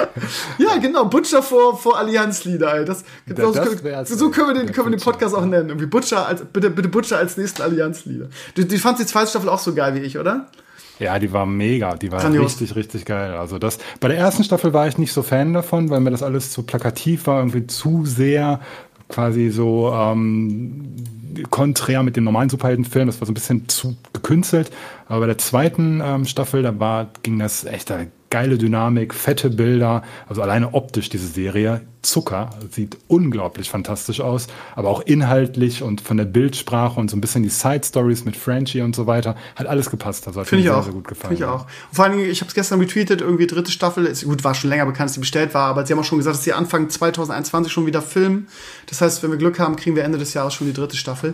Ja, genau, Butcher vor, vor Allianz-Lieder, ey. Das, das, das, das so können wir den, können wir den Butcher, Podcast auch nennen. Irgendwie Butcher als, bitte, bitte Butcher als nächsten Allianz-Lieder. Du, du fandst die zweite Staffel auch so geil wie ich, oder? Ja, die war mega, die war Grandios. richtig, richtig geil. Also das, bei der ersten Staffel war ich nicht so Fan davon, weil mir das alles zu plakativ war, irgendwie zu sehr quasi so ähm, konträr mit dem normalen Superheldenfilm. Das war so ein bisschen zu gekünstelt. Aber bei der zweiten ähm, Staffel, da war, ging das echt eine geile Dynamik, fette Bilder, also alleine optisch diese Serie, Zucker, sieht unglaublich fantastisch aus, aber auch inhaltlich und von der Bildsprache und so ein bisschen die Side-Stories mit Frenchie und so weiter, hat alles gepasst. Also hat Finde mir ich sehr, auch. sehr gut gefallen. Finde ich auch. Und vor allen Dingen, ich habe es gestern retweetet, irgendwie dritte Staffel, ist, gut, war schon länger bekannt, dass die bestellt war, aber sie haben auch schon gesagt, dass sie Anfang zwanzig einundzwanzig schon wieder filmen. Das heißt, wenn wir Glück haben, kriegen wir Ende des Jahres schon die dritte Staffel.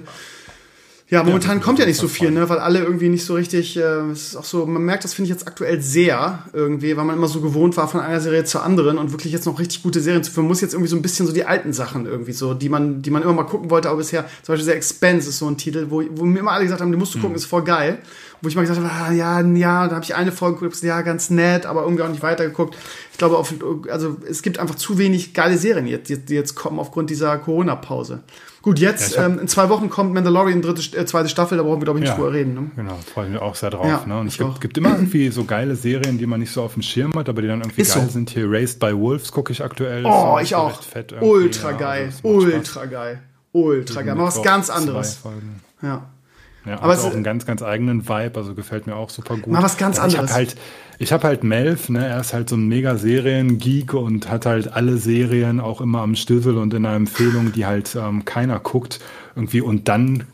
Ja, momentan ja, kommt ja nicht so viel, ne, weil alle irgendwie nicht so richtig, äh, es ist auch so, man merkt, das finde ich jetzt aktuell sehr irgendwie, weil man immer so gewohnt war von einer Serie zur anderen und wirklich jetzt noch richtig gute Serien zu finden. Man muss jetzt irgendwie so ein bisschen so die alten Sachen irgendwie so, die man, die man immer mal gucken wollte, aber bisher, zum Beispiel The Expanse ist so ein Titel, wo, wo mir immer alle gesagt haben, den musst du gucken, mhm. ist voll geil. Wo ich mal gesagt habe, ah, ja, ja, da habe ich eine Folge geguckt, ja, ganz nett, aber irgendwie auch nicht weitergeguckt. Ich glaube, auf, also es gibt einfach zu wenig geile Serien, jetzt, die, die jetzt kommen aufgrund dieser Corona-Pause. Gut, jetzt, ja, ähm, in zwei Wochen kommt Mandalorian, dritte, äh, zweite Staffel, da brauchen wir, glaube ich, nicht ja, drüber reden. Ne? Genau, freue ich mich auch sehr drauf. Ja, ne? Und es gibt, gibt immer irgendwie so geile Serien, die man nicht so auf dem Schirm hat, aber die dann irgendwie ist geil so. sind. Hier Raised by Wolves gucke ich aktuell. Oh, ist ich auch. Fett ultra ja, geil, also ultra Spaß. geil, ultra geil. Mal was ganz anderes. Ja. Ja, aber hat es auch einen ganz, ganz eigenen Vibe, also gefällt mir auch super gut. Mal was ganz ich anderes. Hab halt, ich habe halt Melf, ne, er ist halt so ein Mega-Serien-Geek und hat halt alle Serien auch immer am Stissel und in einer Empfehlung, die halt ähm, keiner guckt irgendwie. Und dann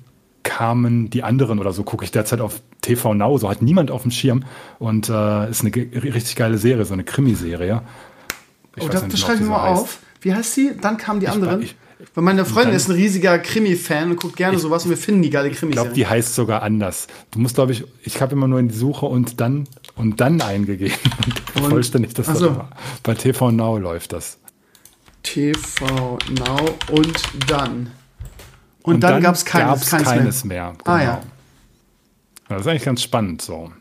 kamen die anderen oder so, gucke ich derzeit auf T V Now, so hat niemand auf dem Schirm und äh, ist eine ge- richtig geile Serie, so eine Krimiserie. Ich oh, weiß das, nicht, das schreibe ich mir mal heißt. auf. Wie heißt sie? Dann kamen die Ich, anderen. ich, Weil meine Freundin dann, ist ein riesiger Krimi-Fan und guckt gerne ich, sowas und wir finden die geile Ich Krimiserien. glaube, die heißt sogar anders. Du musst, glaube ich, ich habe immer nur in die Suche und dann und dann eingegeben. Und vollständig das so. immer. Bei T V Now läuft das. T V Now und dann. Und, und dann, dann gab es keines, gab's keines, keines mehr. mehr. Ah genau. ja. Das ist eigentlich ganz spannend so.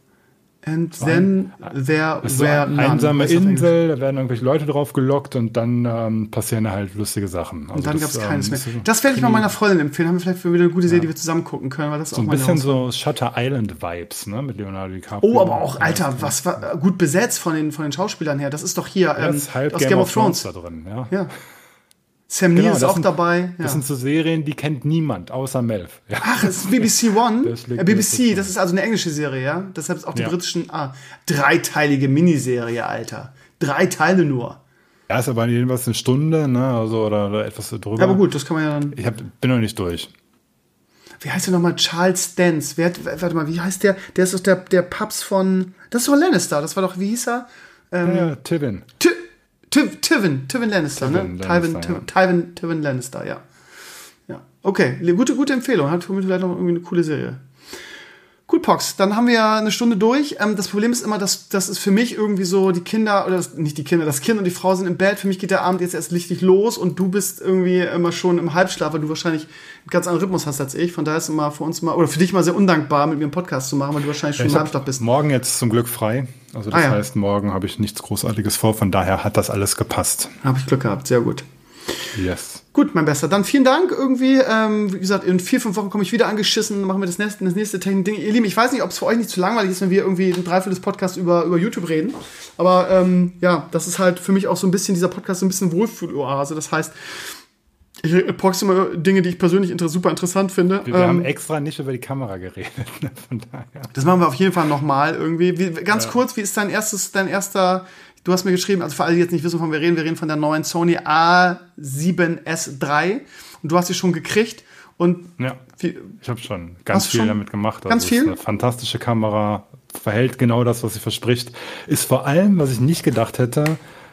And then there Es ist so were eine none. einsame Weißt du, auf Englisch? Insel, da werden irgendwelche Leute drauf gelockt und dann ähm, passieren halt lustige Sachen. Also Und dann gab das, es keines ähm, mehr. ist so Das werde ich mal Krimi- meiner Freundin empfehlen. Haben wir vielleicht wieder eine gute Serie, Ja. die wir zusammen gucken können, weil das ist So auch ein meine bisschen Hausfrau. so Shutter Island-Vibes, ne, mit Leonardo DiCaprio. Oh, aber auch, Alter, was war gut besetzt von den, von den Schauspielern her. Das ist doch hier Ja, ähm, ist halb aus Game, Game of of Thrones. Thrones da drin, ja. Ja. Sam Neill Genau, ist das auch sind- dabei. Ja. Das sind so Serien, die kennt niemand, außer Melf. Ja. Ach, es ist B B C One. Das liegt Äh, B B mir C, so das ist also eine englische Serie, ja? Deshalb ist auch die Ja. britischen, ah, dreiteilige Miniserie, Alter. Drei Teile nur. Ja, ist aber jedenfalls eine Stunde, ne, also, oder, oder etwas so drüber. Ja, aber gut, das kann man ja dann. Ich hab, bin noch nicht durch. Wie heißt der nochmal? Charles Dance. Wer, hat- warte mal, wie heißt der? Der ist doch der, der Paps von. Das ist doch Lannister. Das war doch, wie hieß er? Ähm, Ja, ja, Tywin. Ty- Ty- Tywin. Tywin Lannister, Tywin ne? Lannister, Tywin, ja. Tywin, Tywin Lannister, ja. Ja. Okay, gute, gute Empfehlung. Hat für mich vielleicht noch irgendwie eine coole Serie. Gut, Pox, dann haben wir ja eine Stunde durch. Ähm, das Problem ist immer, dass das ist für mich irgendwie so, die Kinder, oder das, nicht die Kinder, das Kind und die Frau sind im Bett. Für mich geht der Abend jetzt erst richtig los und du bist irgendwie immer schon im Halbschlaf, weil du wahrscheinlich einen ganz anderen Rhythmus hast als ich. Von daher ist es immer für uns mal, oder für dich mal sehr undankbar, mit mir einen Podcast zu machen, weil du wahrscheinlich schon Ich im hab Halbschlaf bist. morgen jetzt zum Glück frei. Also das Ah, ja. heißt, morgen habe ich nichts Großartiges vor. Von daher hat das alles gepasst. Habe ich Glück gehabt, sehr gut. Yes. Gut, mein Bester. Dann vielen Dank irgendwie. Ähm, wie gesagt, in vier, fünf Wochen komme ich wieder angeschissen, machen wir das nächste, das nächste Technik-Ding. Ihr Lieben, ich weiß nicht, ob es für euch nicht zu langweilig ist, wenn wir irgendwie ein Dreiviertel des Podcasts über, über YouTube reden. Aber ähm, ja, das ist halt für mich auch so ein bisschen, dieser Podcast so ein bisschen Wohlfühloase. Das heißt, Ich poste immer Dinge, die ich persönlich inter- super interessant finde. Wir, wir ähm, haben extra nicht über die Kamera geredet. Ne? Von daher. Das machen wir auf jeden Fall nochmal irgendwie. Wie, ganz ja. kurz, wie ist dein erstes, dein erster, du hast mir geschrieben, also für alle, die jetzt nicht wissen, wovon wir reden, wir reden von der neuen Sony A sieben S drei und du hast sie schon gekriegt. Und ja, wie, ich habe schon ganz viel schon damit gemacht. Ganz also viel? Ist eine fantastische Kamera, verhält genau das, was sie verspricht. Ist vor allem, was ich nicht gedacht hätte,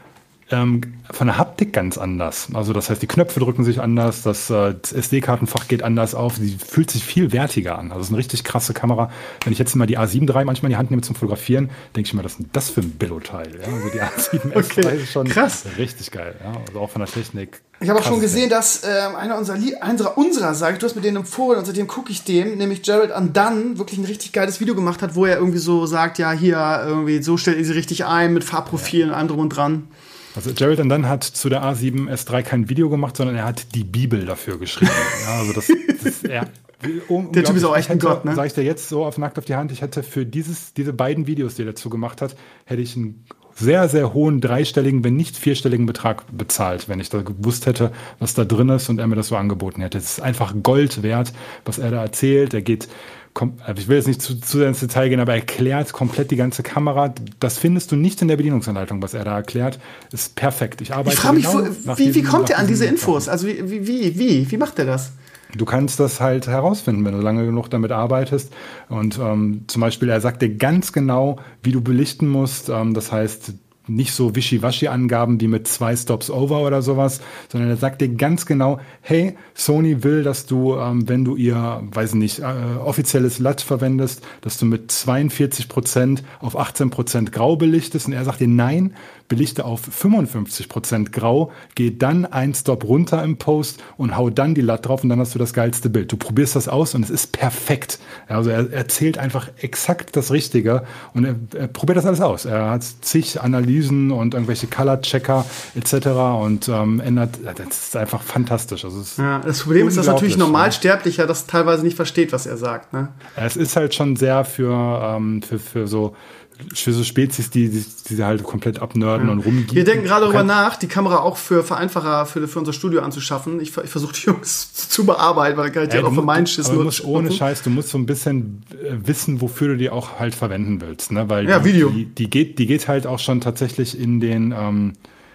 ähm, von der Haptik ganz anders. Also das heißt, die Knöpfe drücken sich anders, das, äh, das S D-Kartenfach geht anders auf, sie fühlt sich viel wertiger an. Also es ist eine richtig krasse Kamera. Wenn ich jetzt mal die A sieben drei manchmal in die Hand nehme zum Fotografieren, denke ich mir, was ist denn das für ein Billo-Teil? Ja? Also die A sieben S drei okay. ist schon krass. Richtig geil. Ja? Also auch von der Technik. Ich habe auch schon gesehen, dass äh, einer unserer, einer unserer sagt, du hast mit denen empfohlen und seitdem gucke ich dem, nämlich Gerald Undone, wirklich ein richtig geiles Video gemacht hat, wo er irgendwie so sagt, ja hier, irgendwie so stellt ihr sie richtig ein mit Farbprofilen und allem drum und dran. Also Gerald Undone hat zu der A sieben S drei kein Video gemacht, sondern er hat die Bibel dafür geschrieben. Ja, also das, das ja, der Typ ist auch echt ein Gott, ne? Sag ich dir jetzt so auf nackt auf die Hand, ich hätte für dieses, diese beiden Videos, die er dazu gemacht hat, hätte ich einen sehr, sehr hohen dreistelligen, wenn nicht vierstelligen Betrag bezahlt, wenn ich da gewusst hätte, was da drin ist und er mir das so angeboten hätte. Es ist einfach Gold wert, was er da erzählt. Er geht, ich will jetzt nicht zu, zu sehr ins Detail gehen, aber er erklärt komplett die ganze Kamera. Das findest du nicht in der Bedienungsanleitung, was er da erklärt. Ist perfekt. Ich arbeite ich frage mich, genau wo, wie, wie kommt er an diese Infos? Also wie, wie, wie, wie macht er das? Du kannst das halt herausfinden, wenn du lange genug damit arbeitest. Und ähm, zum Beispiel, er sagt dir ganz genau, wie du belichten musst. Ähm, das heißt, nicht so Wischiwaschi-Angaben wie mit zwei Stops over oder sowas, sondern er sagt dir ganz genau, hey, Sony will, dass du, ähm, wenn du ihr, weiß nicht, äh, offizielles L U T verwendest, dass du mit zweiundvierzig Prozent auf achtzehn Prozent grau belichtest. Und er sagt dir, nein, belichte auf fünfundfünfzig Prozent grau, geh dann einen Stop runter im Post und hau dann die L U T drauf und dann hast du das geilste Bild. Du probierst das aus und es ist perfekt. Also er erzählt einfach exakt das Richtige und er, er probiert das alles aus. Er hat zig Analysen und irgendwelche Color-Checker et cetera und ähm, ändert, das ist einfach fantastisch. Also es ja, das Problem ist, dass natürlich Normalsterblicher das teilweise nicht versteht, was er sagt. Ne? Es ist halt schon sehr für, ähm, für, für so für so Spezies, die, die, die halt komplett abnörden ja. und rumgehen. Wir denken gerade darüber nach, die Kamera auch für Vereinfacher für, für unser Studio anzuschaffen. Ich, ich versuche die Jungs zu bearbeiten, weil dann kann ich die auch für meinen Schiss nutzen. Ohne Scheiß, du musst so ein bisschen wissen, wofür du die auch halt verwenden willst. Ne? Weil ja, die, Video. Die, die, geht, die geht halt auch schon tatsächlich in den ähm,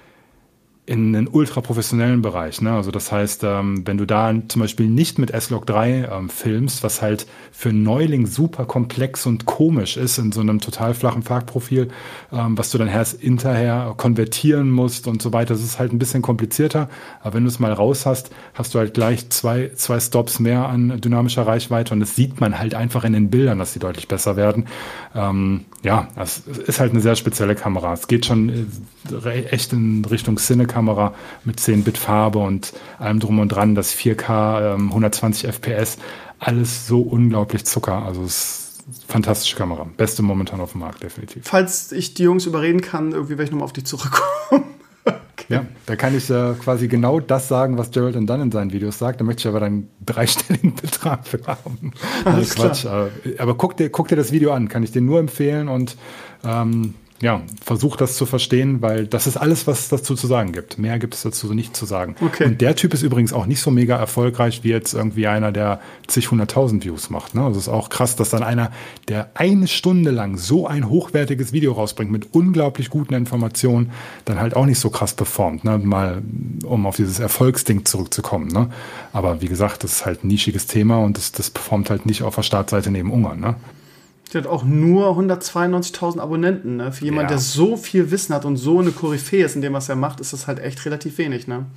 in den ultra professionellen Bereich. Ne? Also das heißt, ähm, wenn du da zum Beispiel nicht mit S Log drei ähm, filmst, was halt für einen Neuling super komplex und komisch ist in so einem total flachen Farbprofil, ähm, was du dann erst hinterher konvertieren musst und so weiter, das ist halt ein bisschen komplizierter. Aber wenn du es mal raus hast, hast du halt gleich zwei, zwei Stops mehr an dynamischer Reichweite und das sieht man halt einfach in den Bildern, dass die deutlich besser werden. Ähm, ja, es ist halt eine sehr spezielle Kamera. Es geht schon echt in Richtung Cine-Kamera mit zehn Bit Farbe und allem drum und dran, das vier K, ähm, hundertzwanzig F P S, alles so unglaublich Zucker. Also es ist eine fantastische Kamera. Beste momentan auf dem Markt, definitiv. Falls ich die Jungs überreden kann, irgendwie werde ich nochmal auf dich zurückkommen. Okay. Ja, da kann ich äh, quasi genau das sagen, was Gerald Undone in seinen Videos sagt. Da möchte ich aber dann einen dreistelligen Betrag für haben. Also Quatsch. Äh, aber guck dir, guck dir das Video an, kann ich dir nur empfehlen und ähm, ja, versuch das zu verstehen, weil das ist alles, was es dazu zu sagen gibt. Mehr gibt es dazu nicht zu sagen. Okay. Und der Typ ist übrigens auch nicht so mega erfolgreich wie jetzt irgendwie einer, der zig hunderttausend Views macht. Ne? Also es ist auch krass, dass dann einer, der eine Stunde lang so ein hochwertiges Video rausbringt mit unglaublich guten Informationen, dann halt auch nicht so krass performt. Ne? Mal, um auf dieses Erfolgsding zurückzukommen. Ne? Aber wie gesagt, das ist halt ein nischiges Thema und das, das performt halt nicht auf der Startseite neben Ungarn. Ne? Der hat auch nur hundertzweiundneunzigtausend Abonnenten. Ne? Für jemanden, ja. der so viel Wissen hat und so eine Koryphäe ist in dem, was er macht, ist das halt echt relativ wenig. Ne?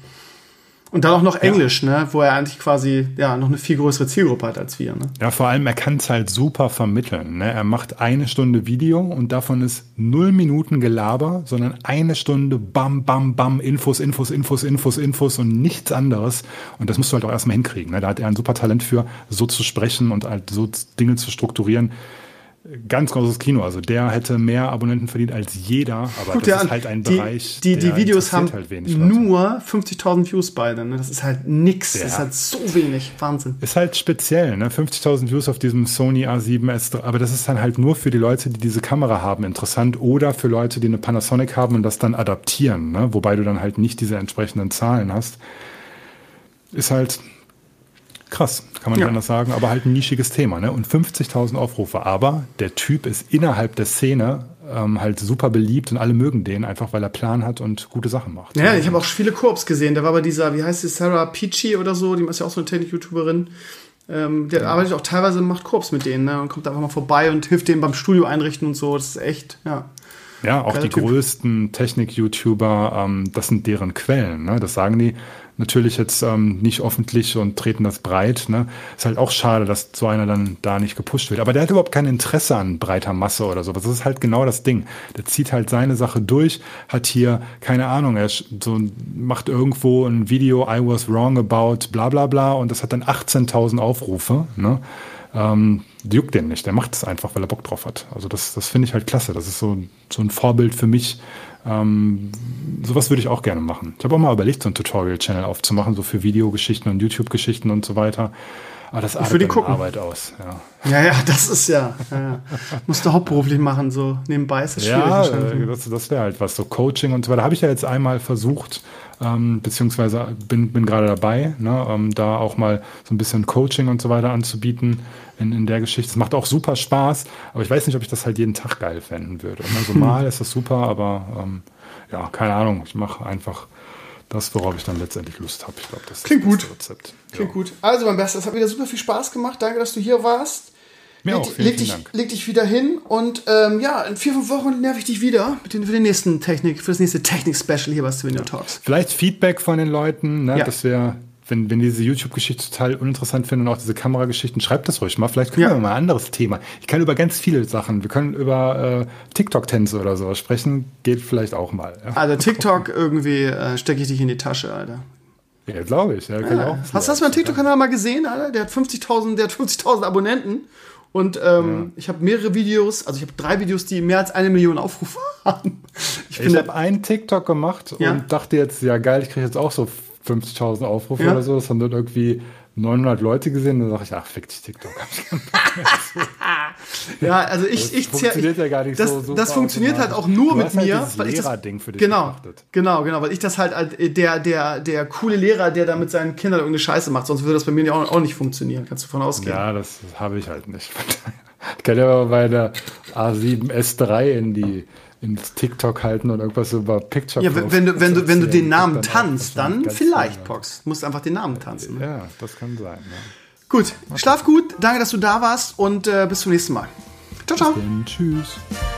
Und dann auch noch Englisch, ja. ne? Wo er eigentlich quasi ja noch eine viel größere Zielgruppe hat als wir. Ne? Ja, vor allem, er kann es halt super vermitteln. Ne? Er macht eine Stunde Video und davon ist null Minuten Gelaber, sondern eine Stunde bam, bam, bam, Infos, Infos, Infos, Infos, Infos und nichts anderes. Und das musst du halt auch erstmal hinkriegen. Ne? Da hat er ein super Talent für, so zu sprechen und halt so Dinge zu strukturieren. Ganz großes Kino, also der hätte mehr Abonnenten verdient als jeder, aber Guck das ist an, halt ein die, Bereich, die, die der Videos haben halt wenig nur fünfzigtausend Views beide, ne? Das ist halt nix, ja. das ist halt so wenig, Wahnsinn. Ist halt speziell, ne? fünfzigtausend Views auf diesem Sony A sieben S drei, aber das ist dann halt nur für die Leute, die diese Kamera haben, interessant oder für Leute, die eine Panasonic haben und das dann adaptieren, ne? Wobei du dann halt nicht diese entsprechenden Zahlen hast. ist halt krass, kann man nicht Ja. anders sagen, aber halt ein nischiges Thema, ne? Und fünfzigtausend Aufrufe, aber der Typ ist innerhalb der Szene ähm, halt super beliebt und alle mögen den, einfach weil er Plan hat und gute Sachen macht. Ja, ich habe auch viele Koops gesehen. Da war bei dieser, wie heißt sie, Sarah Peachy oder so, die ist ja auch so eine Technik-YouTuberin. Ähm, der ja. arbeitet auch teilweise, macht Koops mit denen, ne? Und kommt einfach mal vorbei und hilft denen beim Studio einrichten und so. Das ist echt, ja. Ja, auch die typ. größten Technik-YouTuber, ähm, das sind deren Quellen, ne? Das sagen die natürlich jetzt ähm, nicht öffentlich und treten das breit, ne? Ist halt auch schade, dass so einer dann da nicht gepusht wird. Aber der hat überhaupt kein Interesse an breiter Masse oder sowas. Das ist halt genau das Ding. Der zieht halt seine Sache durch, hat hier, keine Ahnung, er so macht irgendwo ein Video, I was wrong about bla bla bla, und das hat dann achtzehntausend Aufrufe, ne? Ähm, juckt den nicht, der macht es einfach, weil er Bock drauf hat. Also das, das finde ich halt klasse. Das ist so, so ein Vorbild für mich. Ähm, sowas würde ich auch gerne machen. Ich habe auch mal überlegt, so einen Tutorial-Channel aufzumachen, so für Videogeschichten und YouTube-Geschichten und so weiter. Aber das artet dann Arbeit aus. Ja. ja, ja, das ist ja. ja, ja. Musst du hauptberuflich machen, so nebenbei ist das schwierig. Ja, äh, das, das wäre halt was, so Coaching und so weiter. Habe ich ja jetzt einmal versucht, ähm, beziehungsweise bin, bin gerade dabei, ne, ähm, da auch mal so ein bisschen Coaching und so weiter anzubieten in, in der Geschichte. Es macht auch super Spaß, aber ich weiß nicht, ob ich das halt jeden Tag geil fänden würde. Also hm. mal ist das super, aber ähm, ja, keine Ahnung. Ich mache einfach das, worauf ich dann letztendlich Lust habe. Ich glaube, das Klingt ist das gut. Rezept. Klingt ja. gut. Also, mein Bester, es hat wieder super viel Spaß gemacht. Danke, dass du hier warst. Mir leg, auch. Vielen, leg, vielen dich, Dank. leg dich wieder hin und ähm, ja, in vier, fünf Wochen nerv ich dich wieder mit den, für den nächsten Technik, für das nächste Technik-Special hier bei Stevenio Talks. Vielleicht Feedback von den Leuten, ne? Ja. Das wäre, wenn, wenn diese YouTube-Geschichte total uninteressant finden und auch diese Kamerageschichten, schreibt das ruhig mal. Vielleicht können Ja. wir mal ein anderes Thema. Ich kann über ganz viele Sachen. Wir können über äh, TikTok-Tänze oder sowas sprechen. Geht vielleicht auch mal. Ja. Also TikTok irgendwie äh, stecke ich dich in die Tasche, Alter. Ja, glaube ich. Ja, kann Ja. ich auch Hast, hast du meinen TikTok-Kanal mal gesehen, Alter? Der hat fünfzigtausend, der hat fünfzigtausend Abonnenten. Und ähm, ja. ich habe mehrere Videos, also ich habe drei Videos, die mehr als eine Million Aufrufe haben. Ich, ich habe einen TikTok gemacht ja. und dachte jetzt, ja geil, ich kriege jetzt auch so fünfzigtausend Aufrufe ja. oder so. Das haben dann irgendwie neunhundert Leute gesehen. Dann sage ich, ach, fick dich, TikTok. Ja, also ich, das ich funktioniert ja gar nicht das, so super. Das funktioniert halt auch nur du mit hast halt mir, dieses weil ich das Lehrerding für dich genau, betrachtet. genau, genau, weil ich das halt als der der der coole Lehrer, der da mit seinen Kindern irgendeine Scheiße macht, sonst würde das bei mir auch, auch nicht funktionieren. Kannst du davon ausgehen? Ja, das habe ich halt nicht. Ich kann ja mal bei der A sieben S drei in die ins TikTok halten und irgendwas über Picture. Ja, wenn, wenn du wenn du wenn du den Namen tanzt, dann vielleicht, Pox. Du musst einfach den Namen tanzen. Ja, das kann sein. Ja. Gut, schlaf gut. Danke, dass du da warst und äh, bis zum nächsten Mal. Ciao, ciao. Bis dann. Tschüss.